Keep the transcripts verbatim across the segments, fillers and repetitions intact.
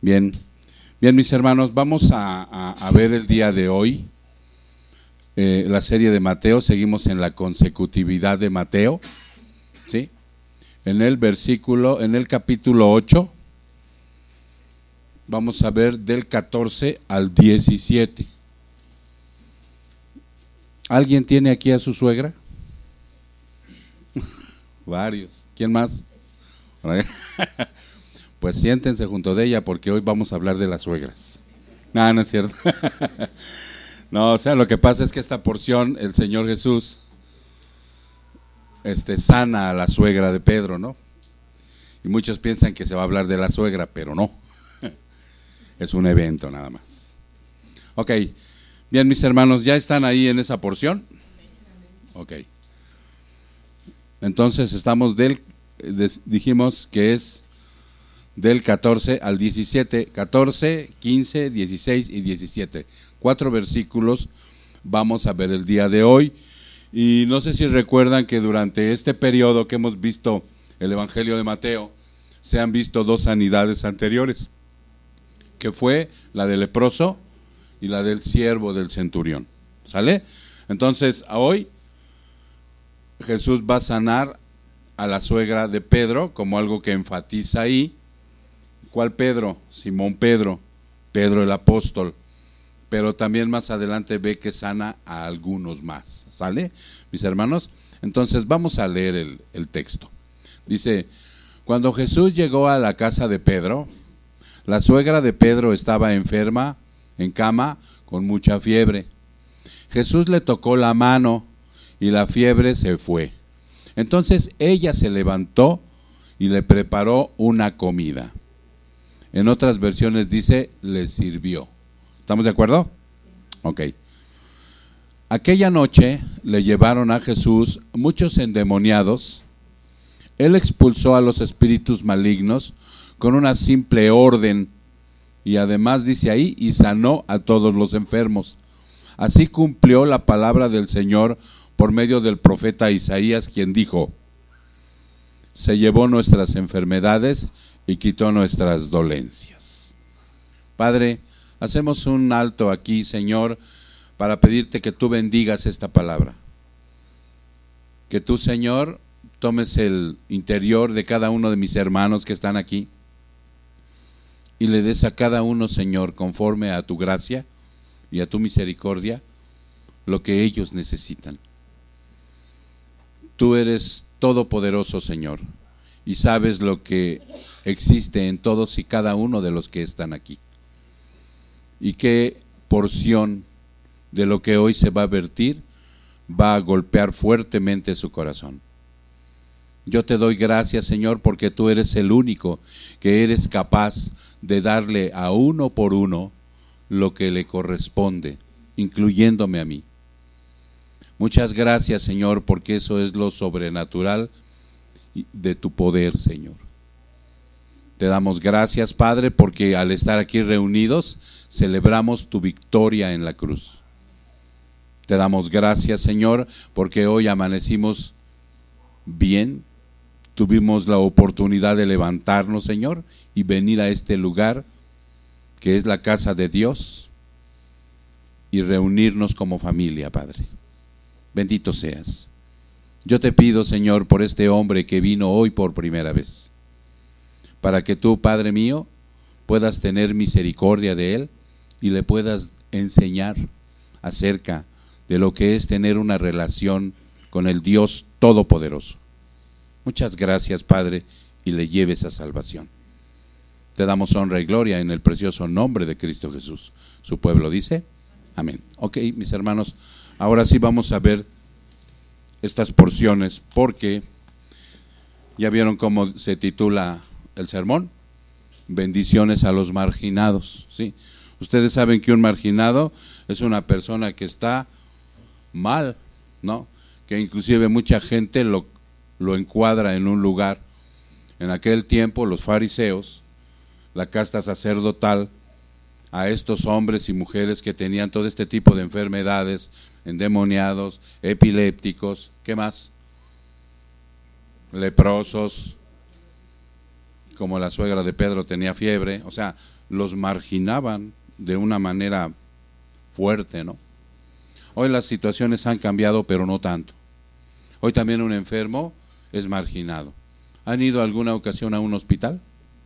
Bien, bien mis hermanos, vamos a, a, a ver el día de hoy eh, la serie de Mateo. Seguimos en la consecutividad de Mateo, ¿sí? En el versículo, en el capítulo ocho, vamos a ver del catorce al diecisiete. ¿Alguien tiene aquí a su suegra? Varios. ¿Quién más? Pues siéntense junto de ella porque hoy vamos a hablar de las suegras. No, no es cierto. No, o sea, lo que pasa es que esta porción, el Señor Jesús este, sana a la suegra de Pedro, ¿no? Y muchos piensan que se va a hablar de la suegra, pero no. Es un evento nada más. Ok, bien mis hermanos, ¿ya están ahí en esa porción? Ok. Entonces estamos del, dijimos que es del catorce al diecisiete, catorce, quince, dieciséis y diecisiete. Cuatro versículos vamos a ver el día de hoy. Y no sé si recuerdan que durante este periodo que hemos visto el Evangelio de Mateo, se han visto dos sanidades anteriores, que fue la del leproso y la del siervo del centurión. ¿Sale? Entonces, hoy Jesús va a sanar a la suegra de Pedro, como algo que enfatiza ahí. ¿Cuál Pedro? Simón Pedro, Pedro el apóstol. Pero también más adelante ve que sana a algunos más. ¿Sale, mis hermanos? Entonces vamos a leer el, el texto. Dice: cuando Jesús llegó a la casa de Pedro, la suegra de Pedro estaba enferma, en cama, con mucha fiebre. Jesús le tocó la mano y la fiebre se fue. Entonces ella se levantó y le preparó una comida. En otras versiones dice, le sirvió. ¿Estamos de acuerdo? Ok. Aquella noche le llevaron a Jesús muchos endemoniados. Él expulsó a los espíritus malignos con una simple orden, y además dice ahí, y sanó a todos los enfermos. Así cumplió la palabra del Señor por medio del profeta Isaías, quien dijo: se llevó nuestras enfermedades y quitó nuestras dolencias. Padre, hacemos un alto aquí, Señor, para pedirte que tú bendigas esta palabra. Que tú, Señor, tomes el interior de cada uno de mis hermanos que están aquí y le des a cada uno, Señor, conforme a tu gracia y a tu misericordia, lo que ellos necesitan. Tú eres todopoderoso, Señor, y sabes lo que existe en todos y cada uno de los que están aquí. Y qué porción de lo que hoy se va a vertir va a golpear fuertemente su corazón. Yo te doy gracias, Señor, porque tú eres el único que eres capaz de darle a uno por uno lo que le corresponde, incluyéndome a mí. Muchas gracias, Señor, porque eso es lo sobrenatural de tu poder, Señor. Te damos gracias, Padre, porque al estar aquí reunidos celebramos tu victoria en la cruz. Te damos gracias, Señor, porque hoy amanecimos bien. Tuvimos la oportunidad de levantarnos, Señor, y venir a este lugar que es la casa de Dios y reunirnos como familia, Padre. Bendito seas. Yo te pido, Señor, por este hombre que vino hoy por primera vez, para que tú, Padre mío, puedas tener misericordia de él y le puedas enseñar acerca de lo que es tener una relación con el Dios Todopoderoso. Muchas gracias, Padre, y le lleves a salvación. Te damos honra y gloria en el precioso nombre de Cristo Jesús. Su pueblo dice, amén. Ok, mis hermanos, ahora sí vamos a ver estas porciones, porque ya vieron cómo se titula el sermón: bendiciones a los marginados. ¿Sí? Ustedes saben que un marginado es una persona que está mal, ¿no? Que inclusive mucha gente lo, lo encuadra en un lugar. En aquel tiempo los fariseos, la casta sacerdotal, a estos hombres y mujeres que tenían todo este tipo de enfermedades, endemoniados, epilépticos, ¿qué más? Leprosos, como la suegra de Pedro tenía fiebre, o sea, los marginaban de una manera fuerte, ¿no? Hoy las situaciones han cambiado, pero no tanto. Hoy también un enfermo es marginado. ¿Han ido alguna ocasión a un hospital?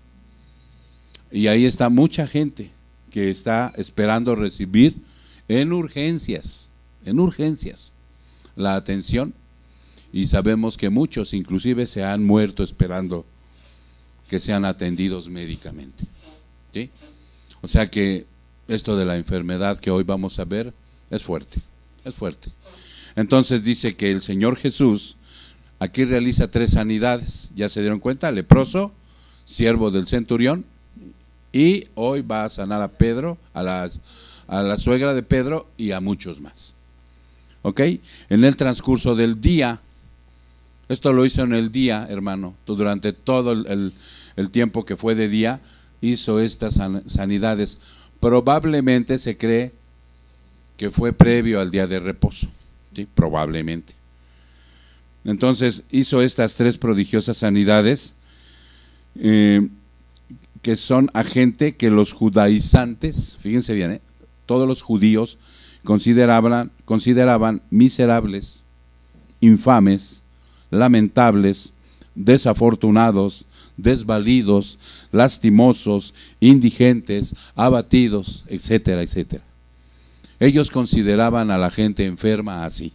Y ahí está mucha gente que está esperando recibir en urgencias, en urgencias, la atención, y sabemos que muchos inclusive se han muerto esperando que sean atendidos médicamente, ¿sí? O sea que esto de la enfermedad que hoy vamos a ver es fuerte, es fuerte. Entonces dice que el Señor Jesús aquí realiza tres sanidades, ¿ya se dieron cuenta? Leproso, siervo del centurión, y hoy va a sanar a Pedro, a la, a la suegra de Pedro y a muchos más. ¿Ok? En el transcurso del día, esto lo hizo en el día, hermano, durante todo el, el, el tiempo que fue de día, hizo estas san, sanidades. Probablemente se cree que fue previo al día de reposo, ¿sí? Probablemente. Entonces hizo estas tres prodigiosas sanidades, eh, que son a gente que los judaizantes, fíjense bien, ¿eh? Todos los judíos consideraban, consideraban miserables, infames, lamentables, desafortunados, desvalidos, lastimosos, indigentes, abatidos, etcétera, etcétera. Ellos consideraban a la gente enferma así.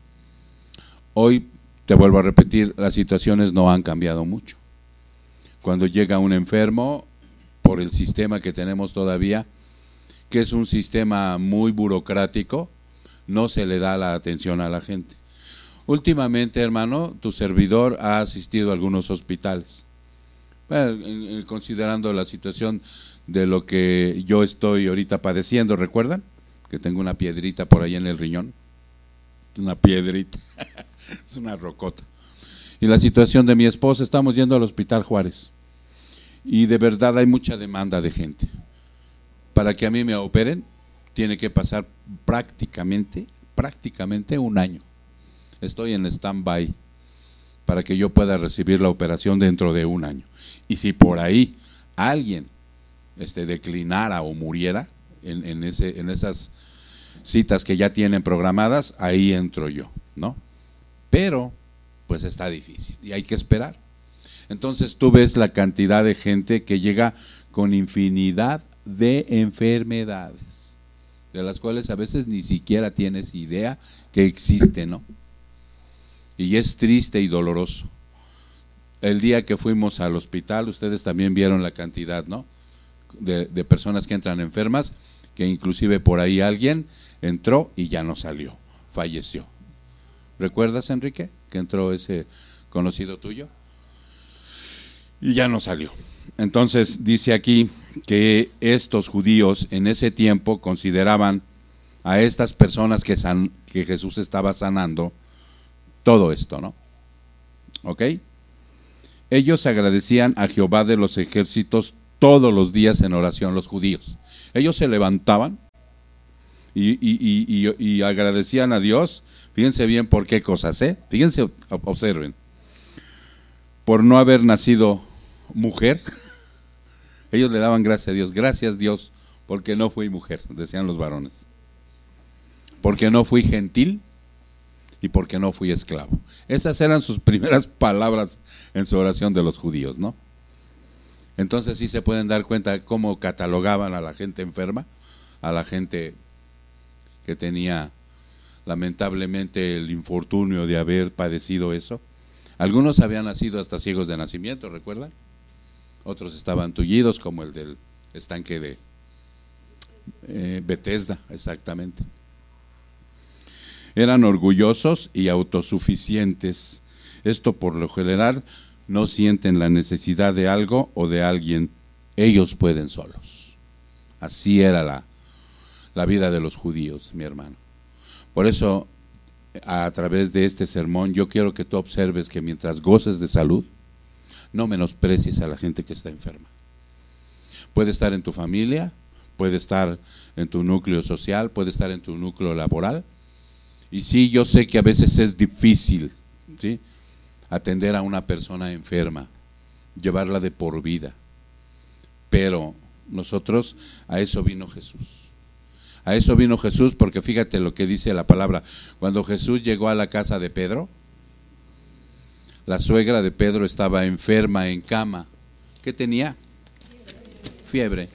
Hoy, te vuelvo a repetir, las situaciones no han cambiado mucho. Cuando llega un enfermo, por el sistema que tenemos todavía, que es un sistema muy burocrático, no se le da la atención a la gente. Últimamente, hermano, tu servidor ha asistido a algunos hospitales, bueno, considerando la situación de lo que yo estoy ahorita padeciendo. ¿Recuerdan? Que tengo una piedrita por ahí en el riñón. Una piedrita, es una rocota. Y la situación de mi esposa, estamos yendo al Hospital Juárez. Y de verdad hay mucha demanda de gente. Para que a mí me operen, tiene que pasar prácticamente, prácticamente un año. Estoy en stand-by para que yo pueda recibir la operación dentro de un año. Y si por ahí alguien este, declinara o muriera en, en, ese, en esas citas que ya tienen programadas, ahí entro yo, ¿no? Pero pues está difícil y hay que esperar. Entonces tú ves la cantidad de gente que llega con infinidad de enfermedades, de las cuales a veces ni siquiera tienes idea que existen, ¿no? Y es triste y doloroso. El día que fuimos al hospital, ustedes también vieron la cantidad, ¿no? De, de personas que entran enfermas, que inclusive por ahí alguien entró y ya no salió, falleció. ¿Recuerdas, Enrique, que entró ese conocido tuyo? Y ya no salió. Entonces dice aquí que estos judíos en ese tiempo consideraban a estas personas que, san, que Jesús estaba sanando todo esto, ¿no? ¿Ok? Ellos agradecían a Jehová de los ejércitos todos los días en oración, los judíos. Ellos se levantaban y, y, y, y, y agradecían a Dios. Fíjense bien por qué cosas, ¿eh? Fíjense, observen. Por no haber nacido mujer, ellos le daban gracias a Dios. Gracias, Dios, porque no fui mujer, decían los varones. Porque no fui gentil y porque no fui esclavo. Esas eran sus primeras palabras en su oración de los judíos, ¿no? Entonces sí se pueden dar cuenta de cómo catalogaban a la gente enferma, a la gente que tenía lamentablemente el infortunio de haber padecido eso. Algunos habían nacido hasta ciegos de nacimiento, ¿recuerdan? Otros estaban tullidos, como el del estanque de eh, Bethesda, exactamente. Eran orgullosos y autosuficientes. Esto por lo general no sienten la necesidad de algo o de alguien. Ellos pueden solos. Así era la, la vida de los judíos, mi hermano. Por eso, a través de este sermón, yo quiero que tú observes que mientras goces de salud, no menosprecies a la gente que está enferma. Puede estar en tu familia, puede estar en tu núcleo social, puede estar en tu núcleo laboral. Y sí, yo sé que a veces es difícil, ¿sí?, atender a una persona enferma, llevarla de por vida. Pero nosotros, a eso vino Jesús. A eso vino Jesús, porque fíjate lo que dice la palabra. Cuando Jesús llegó a la casa de Pedro, la suegra de Pedro estaba enferma en cama. ¿Qué tenía? Fiebre.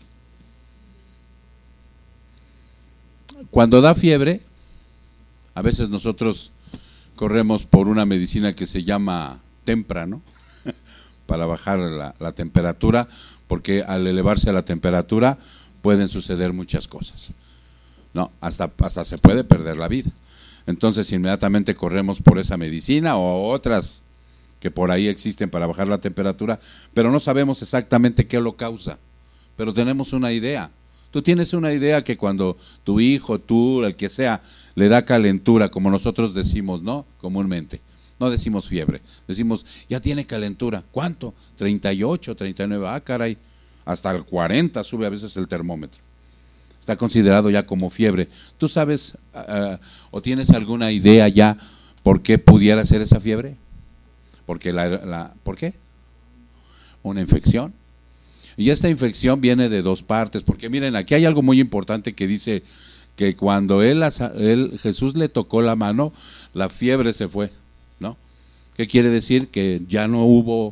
Cuando da fiebre, a veces nosotros corremos por una medicina que se llama Tempra, ¿no? Para bajar la, la temperatura, porque al elevarse la temperatura pueden suceder muchas cosas. No, hasta, hasta se puede perder la vida. Entonces inmediatamente corremos por esa medicina o otras que por ahí existen para bajar la temperatura, pero no sabemos exactamente qué lo causa, pero tenemos una idea. Tú tienes una idea que cuando tu hijo, tú, el que sea, le da calentura, como nosotros decimos, ¿no? Comúnmente. No decimos fiebre, decimos, ya tiene calentura. ¿Cuánto? treinta y ocho, treinta y nueve, ah, caray, hasta el cuarenta sube a veces el termómetro. Está considerado ya como fiebre. ¿Tú sabes uh, o tienes alguna idea ya por qué pudiera ser esa fiebre? Porque la, la, ¿por qué? Una infección. Y esta infección viene de dos partes, porque miren, aquí hay algo muy importante que dice que cuando él, él Jesús le tocó la mano, la fiebre se fue, ¿no? ¿Qué quiere decir? Que ya no hubo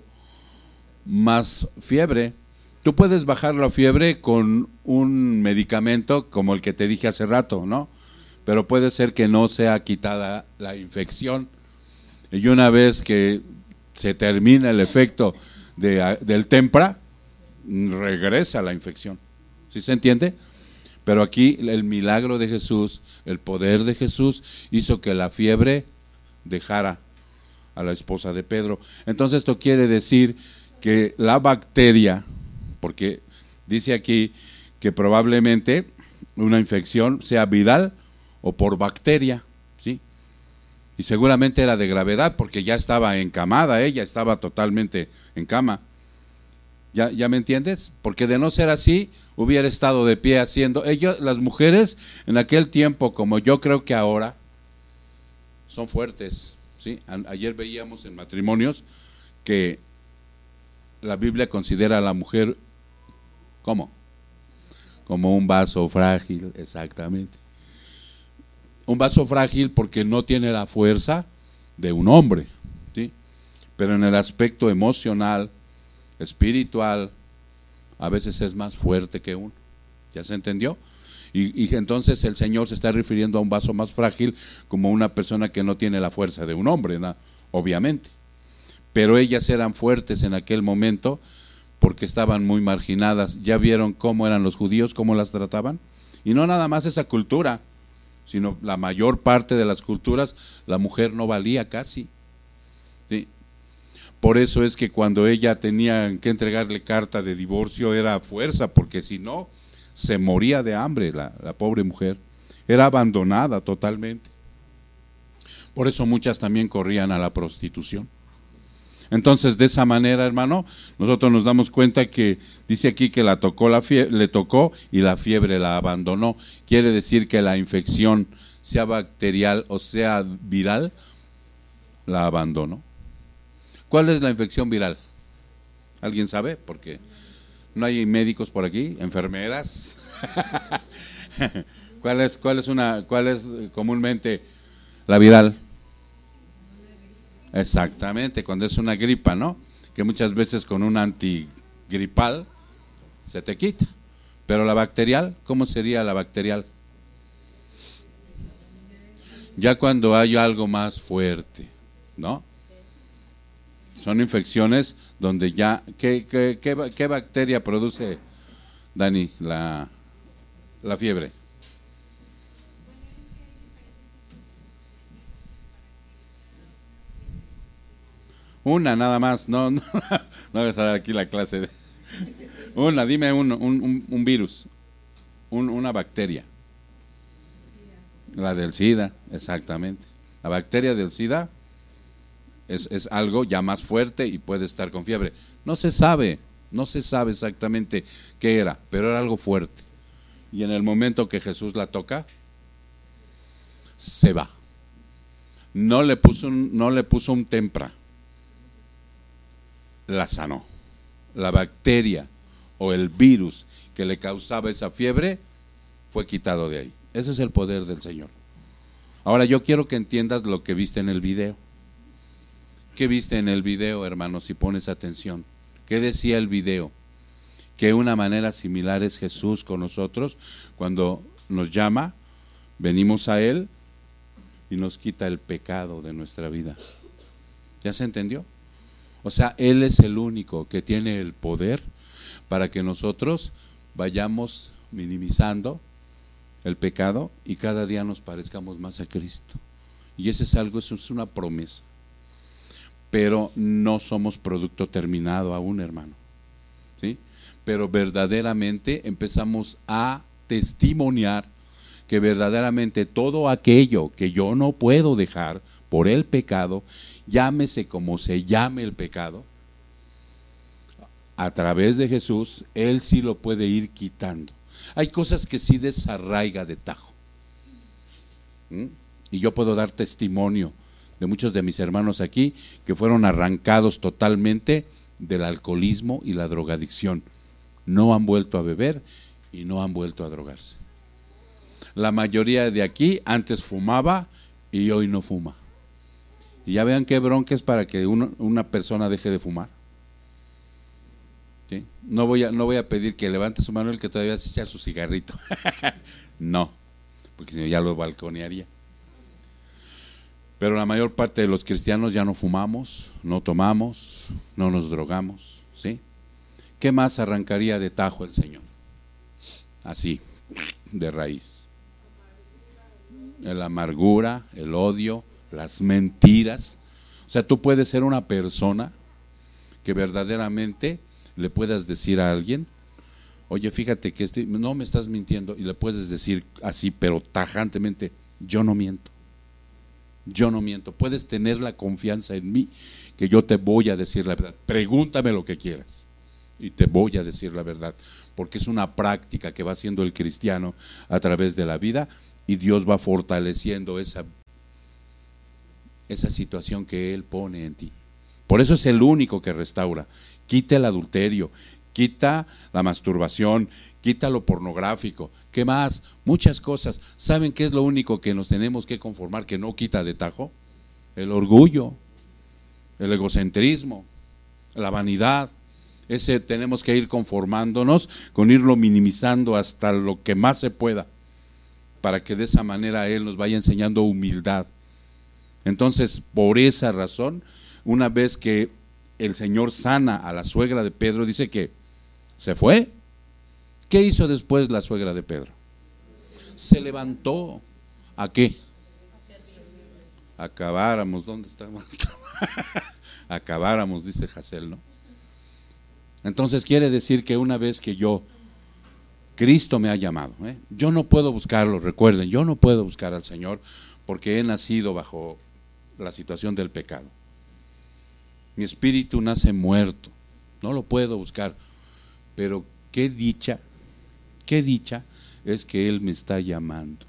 más fiebre. Tú puedes bajar la fiebre con un medicamento como el que te dije hace rato, ¿no? Pero puede ser que no sea quitada la infección. Y una vez que se termina el efecto de, del Tempra, regresa la infección. ¿Sí se entiende? Pero aquí el milagro de Jesús, el poder de Jesús, hizo que la fiebre dejara a la esposa de Pedro. Entonces esto quiere decir que la bacteria, porque dice aquí que probablemente una infección sea viral o por bacteria, ¿sí? Y seguramente era de gravedad porque ya estaba encamada, ella estaba totalmente en cama. ¿Ya, ¿Ya me entiendes? Porque de no ser así, hubiera estado de pie haciendo. Ellos, las mujeres en aquel tiempo, como yo creo que ahora, son fuertes, ¿sí? A, ayer veíamos en matrimonios que la Biblia considera a la mujer, ¿cómo? Como un vaso frágil, exactamente. Un vaso frágil porque no tiene la fuerza de un hombre, ¿sí? Pero en el aspecto emocional, espiritual, a veces es más fuerte que uno. ¿Ya se entendió? Y, y entonces el Señor se está refiriendo a un vaso más frágil como una persona que no tiene la fuerza de un hombre, ¿no? Obviamente. Pero ellas eran fuertes en aquel momento porque estaban muy marginadas. ¿Ya vieron cómo eran los judíos, cómo las trataban? Y no nada más esa cultura, sino la mayor parte de las culturas, la mujer no valía casi, ¿sí? Por eso es que cuando ella tenía que entregarle carta de divorcio era a fuerza, porque si no, se moría de hambre la, la pobre mujer. Era abandonada totalmente. Por eso muchas también corrían a la prostitución. Entonces, de esa manera, hermano, nosotros nos damos cuenta que dice aquí que la tocó la fiebre, le tocó y la fiebre la abandonó. Quiere decir que la infección, sea bacterial o sea viral, la abandonó. ¿Cuál es la infección viral? ¿Alguien sabe? Porque no hay médicos por aquí, enfermeras. ¿Cuál es, cuál es una, cuál es comúnmente la viral? Exactamente, cuando es una gripa, ¿no? Que muchas veces con un antigripal se te quita. Pero la bacterial, ¿cómo sería la bacterial? Ya cuando hay algo más fuerte, ¿no? Son infecciones donde ya, ¿qué, qué, qué, qué bacteria produce, Dani, la, la fiebre? Una nada más, no, no, no vas a dar aquí la clase. De, una, dime uno, un, un, un virus, un, una bacteria. La del SIDA, exactamente. La bacteria del SIDA es, es algo ya más fuerte y puede estar con fiebre. No se sabe, no se sabe exactamente qué era, pero era algo fuerte. Y en el momento que Jesús la toca, se va. No le puso un, no le puso un tempra. la sanó. La bacteria o el virus que le causaba esa fiebre fue quitado de ahí. Ese es el poder del Señor. Ahora yo quiero que entiendas lo que viste en el video. ¿Qué viste en el video, hermano, si pones atención? ¿Qué decía el video? Que una manera similar es Jesús con nosotros. Cuando nos llama, venimos a Él y nos quita el pecado de nuestra vida. ¿Ya se entendió? O sea, Él es el único que tiene el poder para que nosotros vayamos minimizando el pecado y cada día nos parezcamos más a Cristo. Y eso es algo, eso es una promesa. Pero no somos producto terminado aún, hermano. ¿Sí? Pero verdaderamente empezamos a testimoniar que verdaderamente todo aquello que yo no puedo dejar por el pecado, llámese como se llame el pecado, a través de Jesús, Él sí lo puede ir quitando. Hay cosas que sí desarraiga de tajo. ¿Mm? Y yo puedo dar testimonio de muchos de mis hermanos aquí que fueron arrancados totalmente del alcoholismo y la drogadicción. No han vuelto a beber y no han vuelto a drogarse. La mayoría de aquí antes fumaba y hoy no fuma. Y ya vean qué bronca es para que uno, una persona deje de fumar. ¿Sí? No voy a, no voy a pedir que levante su mano el que todavía se echa su cigarrito. No, porque si no ya lo balconearía. Pero la mayor parte de los cristianos ya no fumamos, no tomamos, no nos drogamos, ¿sí? ¿Qué más arrancaría de tajo el Señor? Así, de raíz. La amargura, el odio, las mentiras. O sea, tú puedes ser una persona que verdaderamente le puedas decir a alguien, oye, fíjate que este, no me estás mintiendo, y le puedes decir así, pero tajantemente, yo no miento. Yo no miento. Puedes tener la confianza en mí que yo te voy a decir la verdad. Pregúntame lo que quieras y te voy a decir la verdad, porque es una práctica que va haciendo el cristiano a través de la vida y Dios va fortaleciendo esa, esa situación que Él pone en ti. Por eso es el único que restaura. Quita el adulterio, quita la masturbación, quita lo pornográfico. ¿Qué más? Muchas cosas. ¿Saben qué es lo único que nos tenemos que conformar que no quita de tajo? El orgullo, el egocentrismo, la vanidad. Ese tenemos que ir conformándonos con irlo minimizando hasta lo que más se pueda, para que de esa manera Él nos vaya enseñando humildad. Entonces, por esa razón, una vez que el Señor sana a la suegra de Pedro, dice que se fue. ¿Qué hizo después la suegra de Pedro? Se levantó. ¿A qué? Acabáramos. ¿Dónde estamos? Acabáramos, dice Hazel, ¿no? Entonces quiere decir que una vez que yo, Cristo me ha llamado, ¿eh? Yo no puedo buscarlo, recuerden, yo no puedo buscar al Señor porque he nacido bajo la situación del pecado. Mi espíritu nace muerto, no lo puedo buscar, pero qué dicha, qué dicha es que Él me está llamando.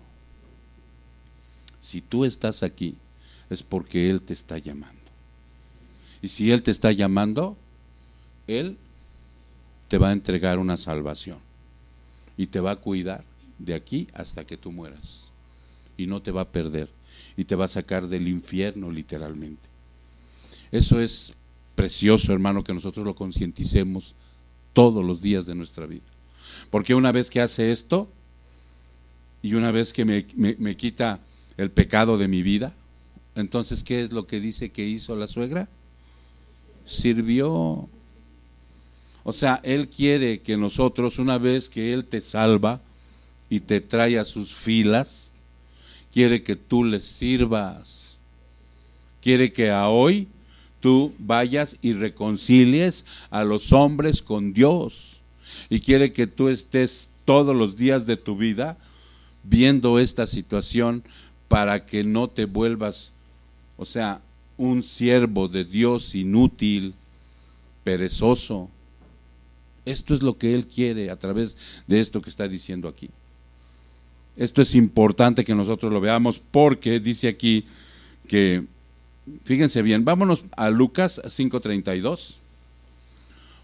Si tú estás aquí, es porque Él te está llamando. Y si Él te está llamando, Él te va a entregar una salvación y te va a cuidar de aquí hasta que tú mueras. Y no te va a perder y te va a sacar del infierno literalmente. Eso es precioso, hermano, que nosotros lo concienticemos todos los días de nuestra vida. Porque una vez que hace esto y una vez que me, me, me quita el pecado de mi vida, entonces, ¿qué es lo que dice que hizo la suegra? Sirvió. O sea, Él quiere que nosotros, una vez que Él te salva y te trae a sus filas, quiere que tú le sirvas. Quiere que a hoy tú vayas y reconcilies a los hombres con Dios. Y quiere que tú estés todos los días de tu vida viendo esta situación para que no te vuelvas, o sea, un siervo de Dios inútil, perezoso. Esto es lo que Él quiere a través de esto que está diciendo aquí. Esto es importante que nosotros lo veamos porque dice aquí que, fíjense bien, vámonos a Lucas cinco treinta y dos.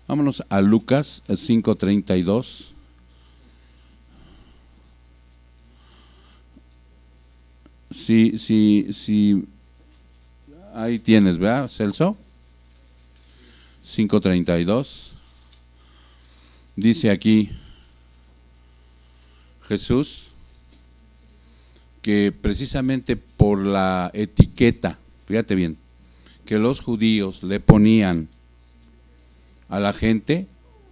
Vámonos a Lucas cinco treinta y dos. Sí, sí, sí. Ahí tienes, ¿verdad, Celso? cinco treinta y dos. Dice aquí Jesús que precisamente por la etiqueta, fíjate bien, que los judíos le ponían a la gente,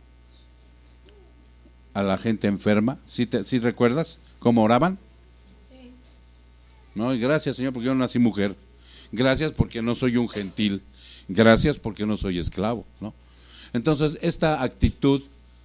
a la gente enferma, ¿sí, te, sí recuerdas cómo oraban? Sí. No, y gracias, Señor, porque yo no nací mujer. Gracias porque no soy un gentil. Gracias porque no soy esclavo, ¿no? Entonces, esta actitud,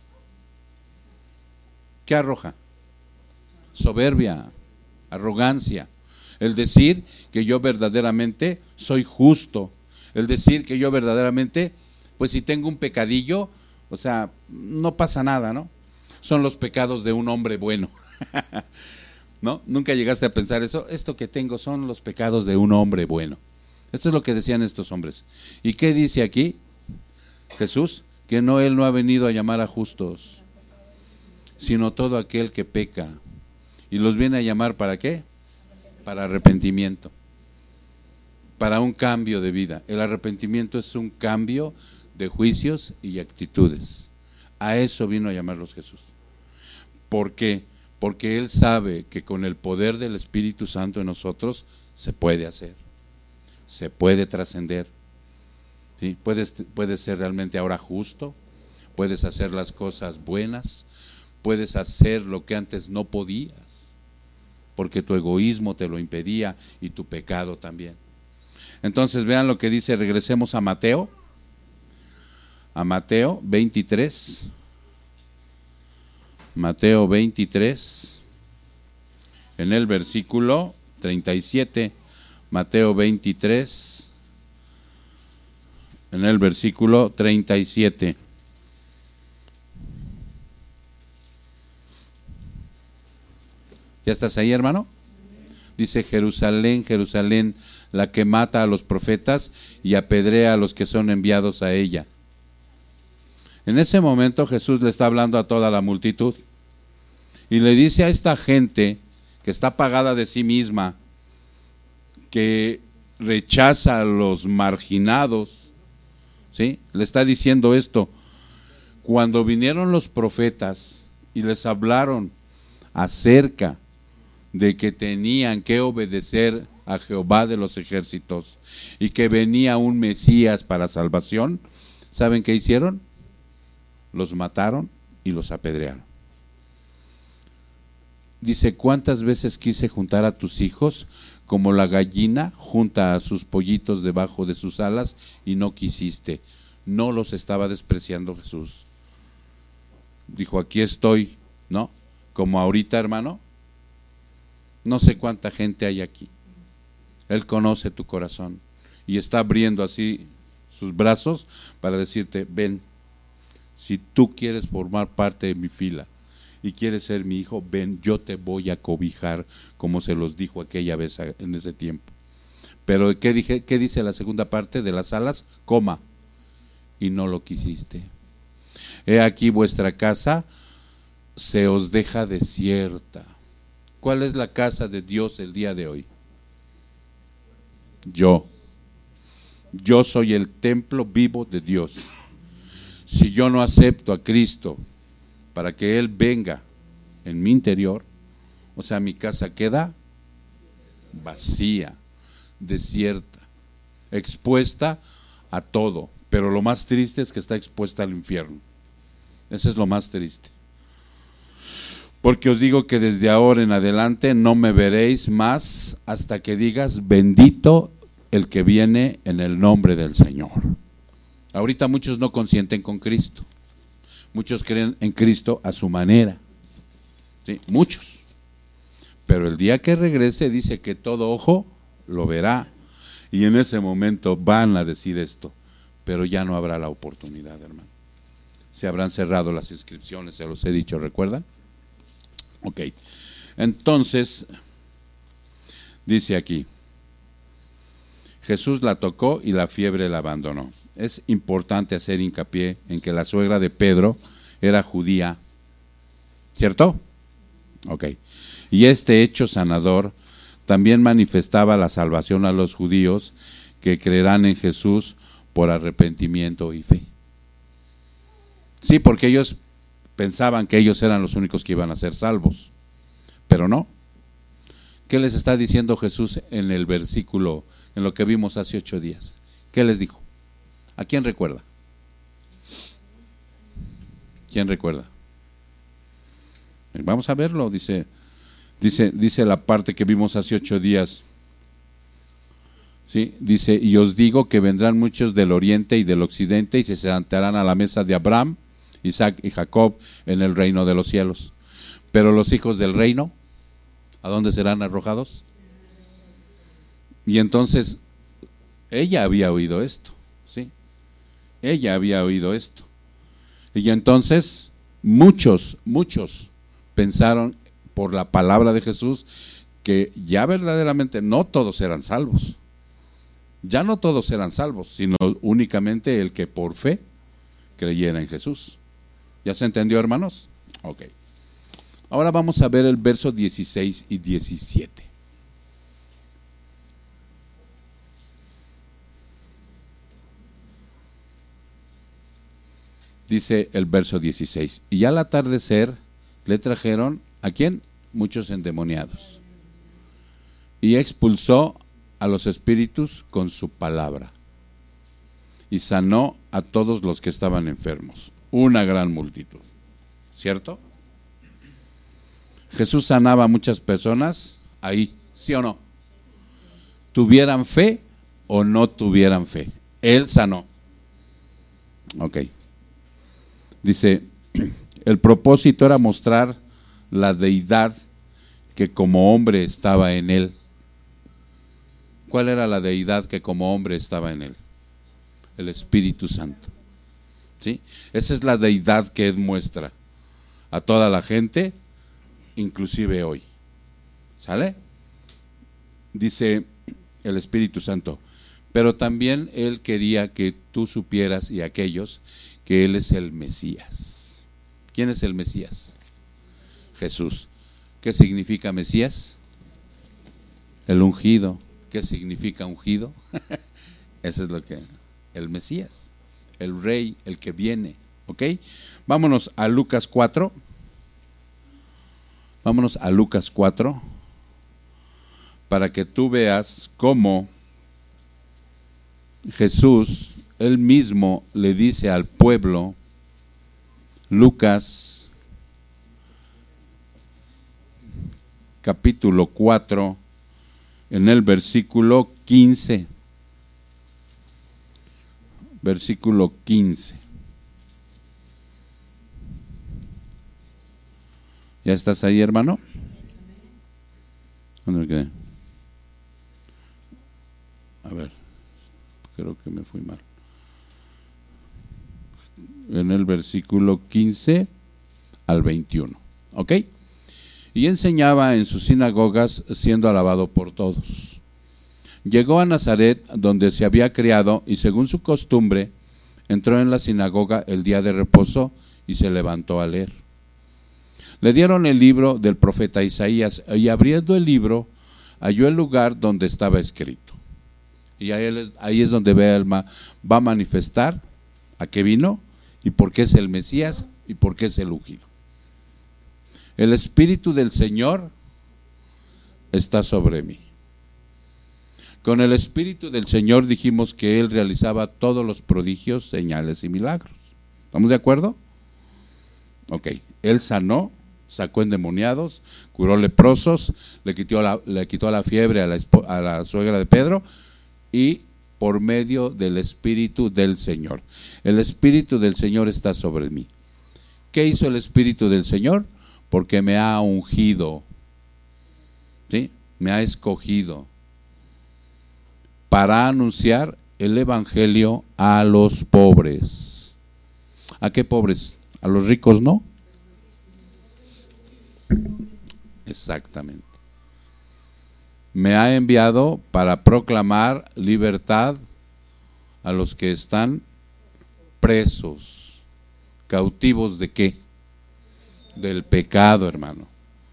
¿qué arroja? Soberbia, arrogancia. El decir que yo verdaderamente soy justo. El decir que yo verdaderamente, pues si tengo un pecadillo, o sea, no pasa nada, ¿no? Son los pecados de un hombre bueno. ¿No? ¿Nunca llegaste a pensar eso? Esto que tengo son los pecados de un hombre bueno. Esto es lo que decían estos hombres. ¿Y qué dice aquí Jesús? Que no, Él no ha venido a llamar a justos, sino todo aquel que peca. Y los viene a llamar ¿para qué? Para arrepentimiento, para un cambio de vida. El arrepentimiento es un cambio de juicios y actitudes. A eso vino a llamarlos Jesús. ¿Por qué? Porque Él sabe que con el poder del Espíritu Santo en nosotros se puede hacer, se puede trascender. ¿Sí? Puedes, puedes ser realmente ahora justo, puedes hacer las cosas buenas, puedes hacer lo que antes no podías, porque tu egoísmo te lo impedía y tu pecado también. Entonces vean lo que dice, regresemos a Mateo, a Mateo veintitrés. Mateo veintitrés, en el versículo treinta y siete, Mateo veintitrés, en el versículo treinta y siete. ¿Ya estás ahí, hermano? Dice: Jerusalén, Jerusalén, la que mata a los profetas y apedrea a los que son enviados a ella. En ese momento Jesús le está hablando a toda la multitud y le dice a esta gente que está pagada de sí misma, que rechaza a los marginados, ¿sí? Le está diciendo esto: cuando vinieron los profetas y les hablaron acerca de que tenían que obedecer a Jehová de los ejércitos y que venía un Mesías para salvación, ¿saben qué hicieron? Los mataron y los apedrearon. Dice: ¿cuántas veces quise juntar a tus hijos como la gallina junta a sus pollitos debajo de sus alas y no quisiste? No los estaba despreciando Jesús. Dijo: aquí estoy, ¿no? Como ahorita, hermano, no sé cuánta gente hay aquí. Él conoce tu corazón y está abriendo así sus brazos para decirte: ven, si tú quieres formar parte de mi fila y quieres ser mi hijo, ven, yo te voy a cobijar, como se los dijo aquella vez en ese tiempo. Pero ¿qué, dije, qué dice la segunda parte de las alas? Coma, y no lo quisiste. He aquí vuestra casa se os deja desierta. ¿Cuál es la casa de Dios el día de hoy? Yo. Yo soy el templo vivo de Dios. Si yo no acepto a Cristo para que Él venga en mi interior, o sea, mi casa queda vacía, desierta, expuesta a todo. Pero lo más triste es que está expuesta al infierno. Eso es lo más triste. Porque os digo que desde ahora en adelante no me veréis más hasta que digas: bendito el que viene en el nombre del Señor. Ahorita muchos no consienten con Cristo. Muchos creen en Cristo a su manera. ¿Sí? Muchos. Pero el día que regrese dice que todo ojo lo verá. Y en ese momento van a decir esto. Pero ya no habrá la oportunidad, hermano. Se habrán cerrado las inscripciones, se los he dicho, ¿recuerdan? Ok. Entonces, dice aquí: Jesús la tocó y la fiebre la abandonó. es importante hacer hincapié en que la suegra de Pedro era judía, ¿cierto? Ok. Y este hecho sanador también manifestaba la salvación a los judíos que creerán en Jesús por arrepentimiento y fe. Sí, porque ellos pensaban que ellos eran los únicos que iban a ser salvos, pero no. ¿Qué les está diciendo Jesús en el versículo, en lo que vimos hace ocho días? ¿Qué les dijo? ¿A quién recuerda? ¿Quién recuerda? Vamos a verlo, dice, dice, dice la parte que vimos hace ocho días. ¿Sí? Dice, y os digo que vendrán muchos del oriente y del occidente y se sentarán a la mesa de Abraham, Isaac y Jacob en el reino de los cielos. Pero los hijos del reino, ¿a dónde serán arrojados? Y entonces, ella había oído esto, ¿sí? Ella había oído esto. Y entonces, muchos, muchos pensaron por la palabra de Jesús que ya verdaderamente no todos eran salvos. Ya no todos eran salvos, sino únicamente el que por fe creyera en Jesús. ¿Ya se entendió, hermanos? Ok. Ahora vamos a ver el verso dieciséis y diecisiete. Dice el verso dieciséis, y al atardecer le trajeron, ¿a quién? Muchos endemoniados. Y expulsó a los espíritus con su palabra. Y sanó a todos los que estaban enfermos. Una gran multitud. ¿Cierto? Jesús sanaba a muchas personas ahí, ¿sí o no? Tuvieran fe o no tuvieran fe. Él sanó. Ok. Dice, el propósito era mostrar la deidad que como hombre estaba en él. ¿Cuál era la deidad que como hombre estaba en él? El Espíritu Santo. ¿Sí? Esa es la deidad que él muestra a toda la gente, inclusive hoy. ¿Sale? Dice el Espíritu Santo. Pero también él quería que tú supieras y aquellos que él es el Mesías. ¿Quién es el Mesías? Jesús. ¿Qué significa Mesías? El ungido. ¿Qué significa ungido? Eso es lo que, el Mesías, el Rey, el que viene, ¿ok? Vámonos a Lucas cuatro. Vámonos a Lucas cuatro para que tú veas cómo Jesús, él mismo le dice al pueblo, Lucas capítulo cuatro, en el versículo quince. Versículo quince. ¿Ya estás ahí, hermano? ¿Dónde quedé? A ver, creo que me fui mal. En el versículo quince al veintiuno. ¿Ok? Y enseñaba en sus sinagogas, siendo alabado por todos. Llegó a Nazaret, donde se había criado, y según su costumbre, entró en la sinagoga el día de reposo y se levantó a leer. Le dieron el libro del profeta Isaías, y abriendo el libro, halló el lugar donde estaba escrito. Y ahí es, ahí es donde va a manifestar a qué vino, y por qué es el Mesías, y por qué es el ungido. El Espíritu del Señor está sobre mí. Con el Espíritu del Señor dijimos que Él realizaba todos los prodigios, señales y milagros. ¿Estamos de acuerdo? Ok. Él sanó, sacó endemoniados, curó leprosos, le quitó la, le quitó la fiebre a la, a la suegra de Pedro, y por medio del Espíritu del Señor. El Espíritu del Señor está sobre mí. ¿Qué hizo el Espíritu del Señor? Porque me ha ungido, ¿sí? Me ha escogido para anunciar el evangelio a los pobres. ¿A qué pobres? ¿A los ricos no? Exactamente. Me ha enviado para proclamar libertad a los que están presos, cautivos de qué? Del pecado, hermano.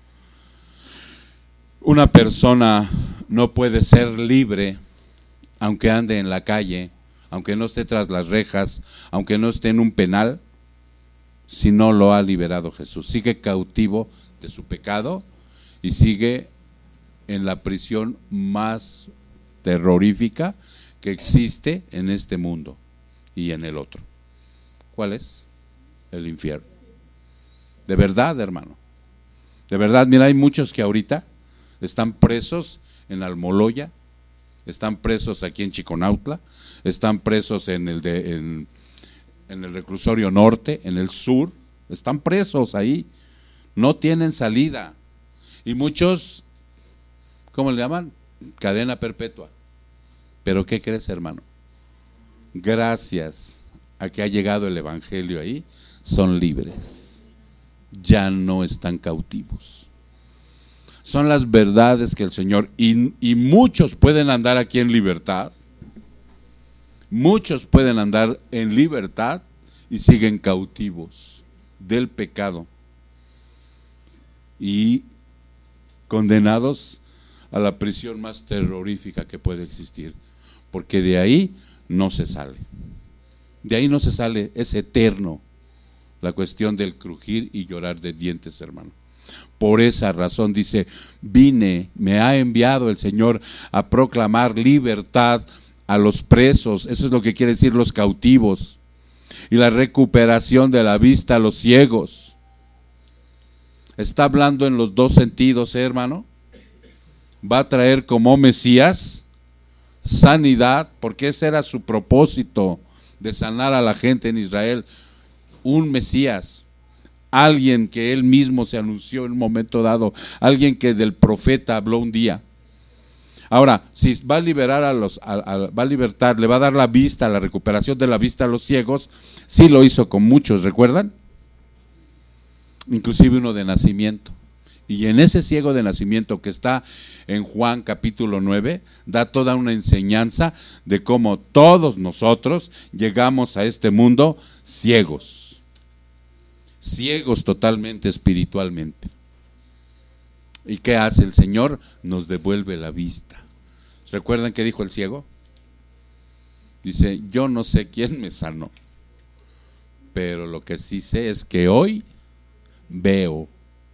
Una persona no puede ser libre aunque ande en la calle, aunque no esté tras las rejas, aunque no esté en un penal, si no lo ha liberado Jesús. Sigue cautivo de su pecado y sigue en la prisión más terrorífica que existe en este mundo y en el otro. ¿Cuál es? El infierno. De verdad, hermano. De verdad, mira, hay muchos que ahorita están presos en Almoloya, están presos aquí en Chiconautla, están presos en el, de, en, en el reclusorio norte, en el sur, están presos ahí, no tienen salida. Y muchos, ¿cómo le llaman? Cadena perpetua. Pero ¿qué crees, hermano? Gracias a que ha llegado el evangelio ahí, son libres, ya no están cautivos. Son las verdades que el Señor, y, y muchos pueden andar aquí en libertad, muchos pueden andar en libertad y siguen cautivos del pecado y condenados a la prisión más terrorífica que puede existir, porque de ahí no se sale, de ahí no se sale, es eterno la cuestión del crujir y llorar de dientes, hermano. Por esa razón dice, vine, me ha enviado el Señor a proclamar libertad a los presos, eso es lo que quiere decir los cautivos, y la recuperación de la vista a los ciegos. Está hablando en los dos sentidos, ¿eh, hermano? Va a traer como Mesías sanidad, porque ese era su propósito, de sanar a la gente en Israel. Un Mesías, alguien que él mismo se anunció en un momento dado, alguien que del profeta habló un día. Ahora, si va a liberar a los, a, a, va a libertar, le va a dar la vista, la recuperación de la vista a los ciegos, sí lo hizo con muchos, ¿recuerdan? Inclusive uno de nacimiento. Y en ese ciego de nacimiento que está en Juan capítulo nueve, da toda una enseñanza de cómo todos nosotros llegamos a este mundo ciegos. Ciegos totalmente espiritualmente. ¿Y qué hace el Señor? Nos devuelve la vista. ¿Recuerdan qué dijo el ciego? Dice, yo no sé quién me sanó, pero lo que sí sé es que hoy veo.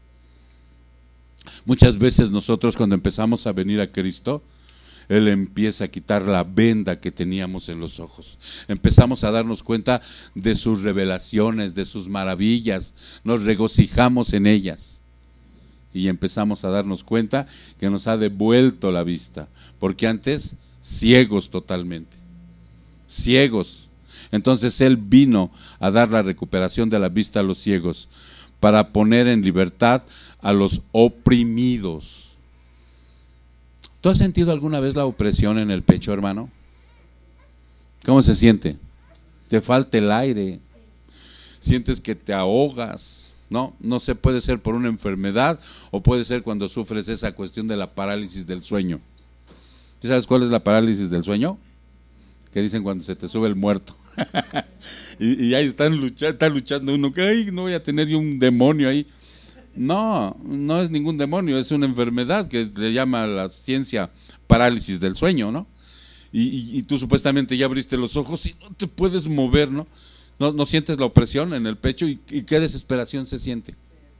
Muchas veces nosotros cuando empezamos a venir a Cristo, Él empieza a quitar la venda que teníamos en los ojos. Empezamos a darnos cuenta de sus revelaciones, de sus maravillas. Nos regocijamos en ellas. Y empezamos a darnos cuenta que nos ha devuelto la vista. Porque antes, ciegos totalmente. Ciegos. Entonces Él vino a dar la recuperación de la vista a los ciegos, para poner en libertad a los oprimidos. ¿Tú has sentido alguna vez la opresión en el pecho, hermano? ¿Cómo se siente? Te falta el aire, sientes que te ahogas, ¿no? No sé, puede ser por una enfermedad o puede ser cuando sufres esa cuestión de la parálisis del sueño. ¿Tú sabes cuál es la parálisis del sueño? Que dicen cuando se te sube el muerto. y, y ahí están luchando, está luchando uno, que ay, no voy a tener yo un demonio ahí. No, no es ningún demonio, es una enfermedad que le llama a la ciencia parálisis del sueño, ¿no? Y, y, y tú supuestamente ya abriste los ojos y no te puedes mover, ¿no? No, no sientes la opresión en el pecho y, y qué desesperación se siente.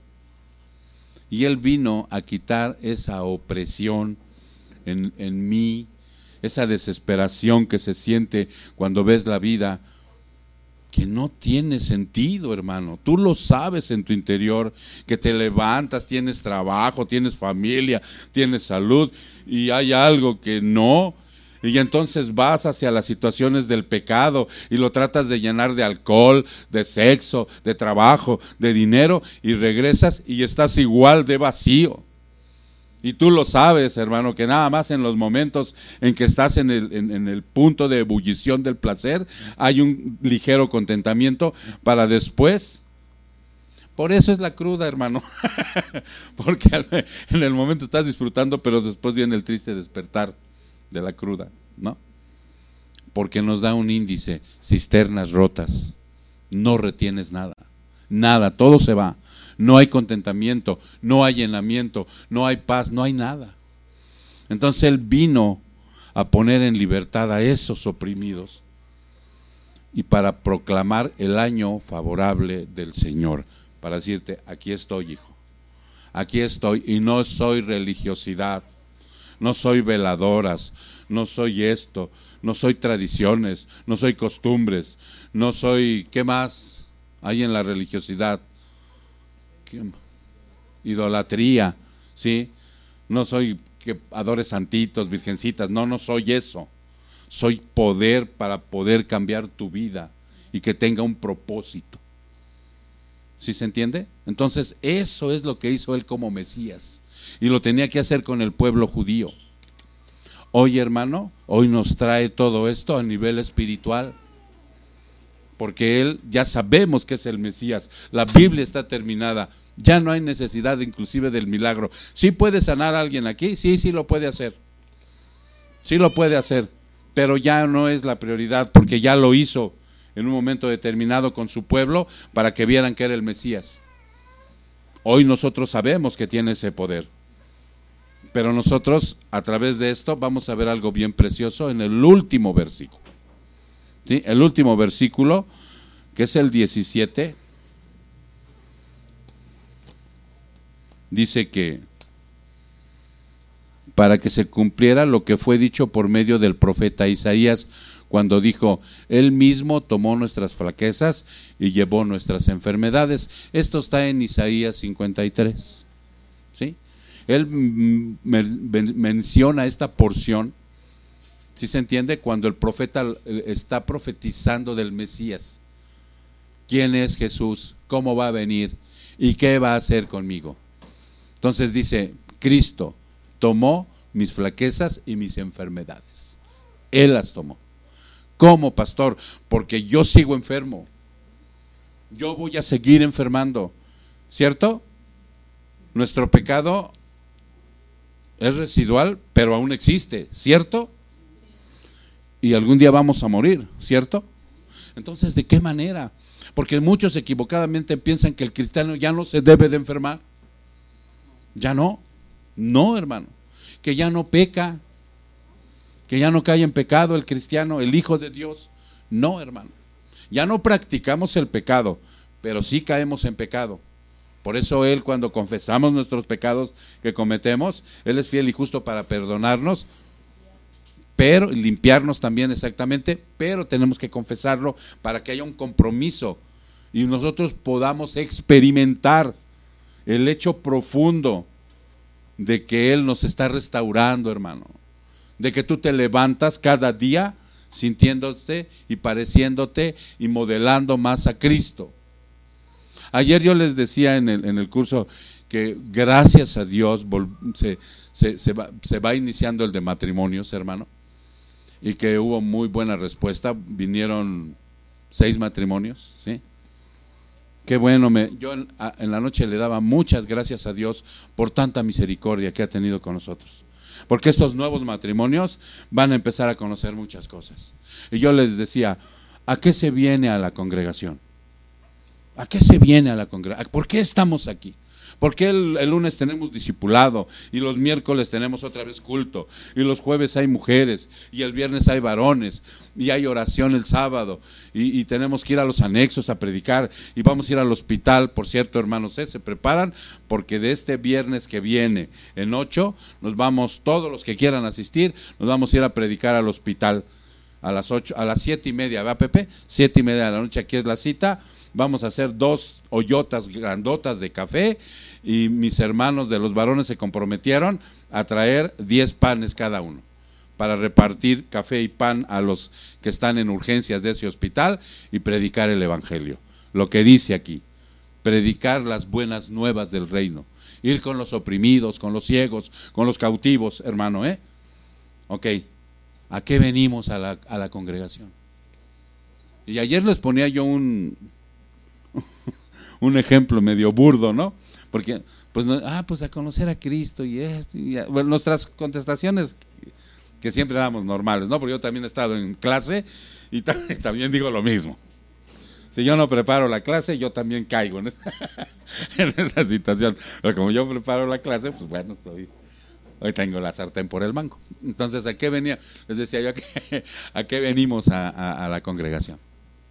Y Él vino a quitar esa opresión en, en mí, esa desesperación que se siente cuando ves la vida que no tiene sentido, hermano. Tú lo sabes en tu interior, que te levantas, tienes trabajo, tienes familia, tienes salud y hay algo que no, y entonces vas hacia las situaciones del pecado y lo tratas de llenar de alcohol, de sexo, de trabajo, de dinero, y regresas y estás igual de vacío. Y tú lo sabes, hermano, que nada más en los momentos en que estás en el, en, en el punto de ebullición del placer, hay un ligero contentamiento para después. Por eso es la cruda, hermano. Porque en el momento estás disfrutando, pero después viene el triste despertar de la cruda, ¿no? porque nos da un índice, cisternas rotas, no retienes nada, nada, todo se va, no hay contentamiento, no hay llenamiento, no hay paz, no hay nada. Entonces Él vino a poner en libertad a esos oprimidos y para proclamar el año favorable del Señor, para decirte, aquí estoy, hijo, aquí estoy, y no soy religiosidad, no soy veladoras, no soy esto, no soy tradiciones, no soy costumbres, no soy, ¿qué más hay en la religiosidad? ¿Qué? Idolatría, ¿sí? No soy que adore santitos, virgencitas, no, no soy eso. Soy poder para poder cambiar tu vida y que tenga un propósito. ¿Sí se entiende? Entonces eso es lo que hizo Él como Mesías y lo tenía que hacer con el pueblo judío. Hoy, hermano, hoy nos trae todo esto a nivel espiritual, porque Él ya sabemos que es el Mesías, la Biblia está terminada, ya no hay necesidad inclusive del milagro. ¿Sí puede sanar a alguien aquí? Sí, sí lo puede hacer, sí lo puede hacer, pero ya no es la prioridad, porque ya lo hizo en un momento determinado con su pueblo para que vieran que era el Mesías. Hoy nosotros sabemos que tiene ese poder, pero nosotros a través de esto vamos a ver algo bien precioso en el último versículo. ¿Sí? El último versículo, que es el diecisiete, dice que para que se cumpliera lo que fue dicho por medio del profeta Isaías, cuando dijo, Él mismo tomó nuestras flaquezas y llevó nuestras enfermedades. Esto está en Isaías cincuenta y tres, ¿sí? Él menciona esta porción, ¿sí se entiende? Cuando el profeta está profetizando del Mesías. ¿Quién es Jesús? ¿Cómo va a venir? ¿Y qué va a hacer conmigo? Entonces dice, Cristo tomó mis flaquezas y mis enfermedades. Él las tomó. ¿Cómo, pastor? Porque yo sigo enfermo. Yo voy a seguir enfermando, ¿cierto? Nuestro pecado es residual, pero aún existe, ¿cierto? Y algún día vamos a morir, ¿cierto? Entonces, ¿de qué manera? Porque muchos equivocadamente piensan que el cristiano ya no se debe de enfermar. Ya no, no, hermano, que ya no peca, que ya no cae en pecado el cristiano, el Hijo de Dios. No, hermano, ya no practicamos el pecado, pero sí caemos en pecado. Por eso Él, cuando confesamos nuestros pecados que cometemos, Él es fiel y justo para perdonarnos, pero limpiarnos también exactamente, pero tenemos que confesarlo para que haya un compromiso y nosotros podamos experimentar el hecho profundo de que Él nos está restaurando, hermano, de que tú te levantas cada día sintiéndote y pareciéndote y modelando más a Cristo. Ayer yo les decía en el, en el curso que gracias a Dios se, se, se, va, se va iniciando el de matrimonios, hermano, y que hubo muy buena respuesta. Vinieron seis matrimonios, ¿sí? Qué bueno, me, yo en, a, en la noche le daba muchas gracias a Dios por tanta misericordia que ha tenido con nosotros, porque estos nuevos matrimonios van a empezar a conocer muchas cosas. Y yo les decía, ¿a qué se viene a la congregación? ¿A qué se viene a la congregación? ¿Por qué estamos aquí? ¿Por qué el, el lunes tenemos discipulado y los miércoles tenemos otra vez culto y los jueves hay mujeres y el viernes hay varones y hay oración el sábado y, y tenemos que ir a los anexos a predicar y vamos a ir al hospital? Por cierto, hermanos, ¿eh? Se preparan porque de este viernes que viene en ocho nos vamos, todos los que quieran asistir, nos vamos a ir a predicar al hospital a las ocho, a las siete y media, ¿verdad, Pepe? Siete y media de la noche, aquí es la cita. Vamos a hacer dos hoyotas grandotas de café y mis hermanos de los varones se comprometieron a traer diez panes cada uno para repartir café y pan a los que están en urgencias de ese hospital y predicar el evangelio. Lo que dice aquí, predicar las buenas nuevas del reino, ir con los oprimidos, con los ciegos, con los cautivos, hermano, ¿eh? Ok, ¿a qué venimos a la, a la congregación? Y ayer les ponía yo un... un ejemplo medio burdo, ¿no? Porque, pues, no, ah, pues a conocer a Cristo y esto, y bueno, nuestras contestaciones que siempre damos normales, ¿no? Porque yo también he estado en clase y también digo lo mismo. Si yo no preparo la clase, yo también caigo en esa, en esa situación. Pero como yo preparo la clase, pues bueno, estoy, hoy tengo la sartén por el mango. Entonces, ¿a qué venía? Les decía yo, ¿a qué, a qué venimos a, a, a la congregación?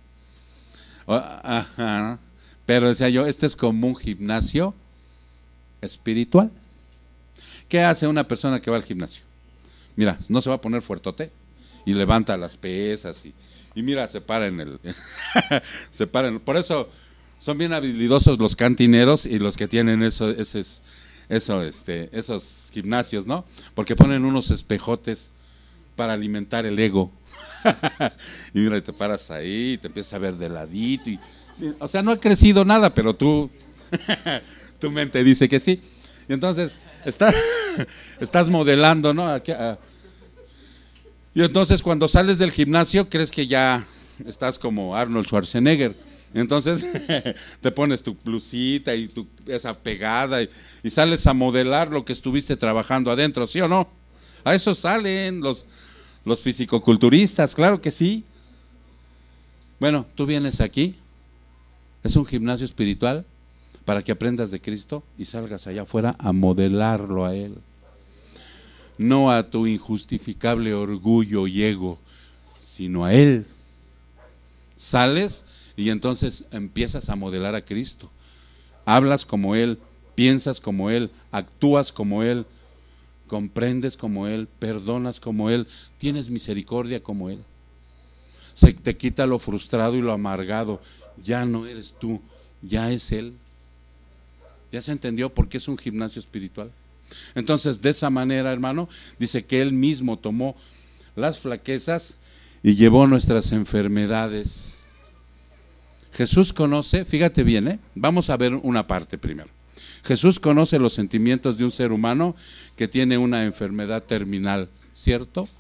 O, ajá, pero decía yo, este es como un gimnasio espiritual. ¿Qué hace una persona que va al gimnasio? Mira, no se va a poner fuertote y levanta las pesas y, y mira, se para en el se para en, por eso son bien habilidosos los cantineros y los que tienen eso, esos, eso, este, esos gimnasios, ¿no? Porque ponen unos espejotes para alimentar el ego. Y mira, te paras ahí, y te empiezas a ver de ladito y, sí, o sea, no ha crecido nada, pero tú tu mente dice que sí. Y entonces estás, estás modelando, ¿no? Aquí, a, y entonces cuando sales del gimnasio crees que ya estás como Arnold Schwarzenegger. Entonces te pones tu blusita y tu, esa pegada y, y sales a modelar lo que estuviste trabajando adentro, ¿sí o no? A eso salen los, los fisicoculturistas, claro que sí. Bueno, tú vienes aquí, es un gimnasio espiritual para que aprendas de Cristo y salgas allá afuera a modelarlo a Él. No a tu injustificable orgullo y ego, sino a Él. Sales y entonces empiezas a modelar a Cristo. Hablas como Él, piensas como Él, actúas como Él, comprendes como Él, perdonas como Él, tienes misericordia como Él. Se te quita lo frustrado y lo amargado. Ya no eres tú, ya es Él. ¿Ya se entendió por qué es un gimnasio espiritual? Entonces, de esa manera, hermano, dice que Él mismo tomó las flaquezas y llevó nuestras enfermedades. Jesús conoce, fíjate bien, ¿eh? Vamos a ver una parte primero. Jesús conoce los sentimientos de un ser humano que tiene una enfermedad terminal, ¿cierto?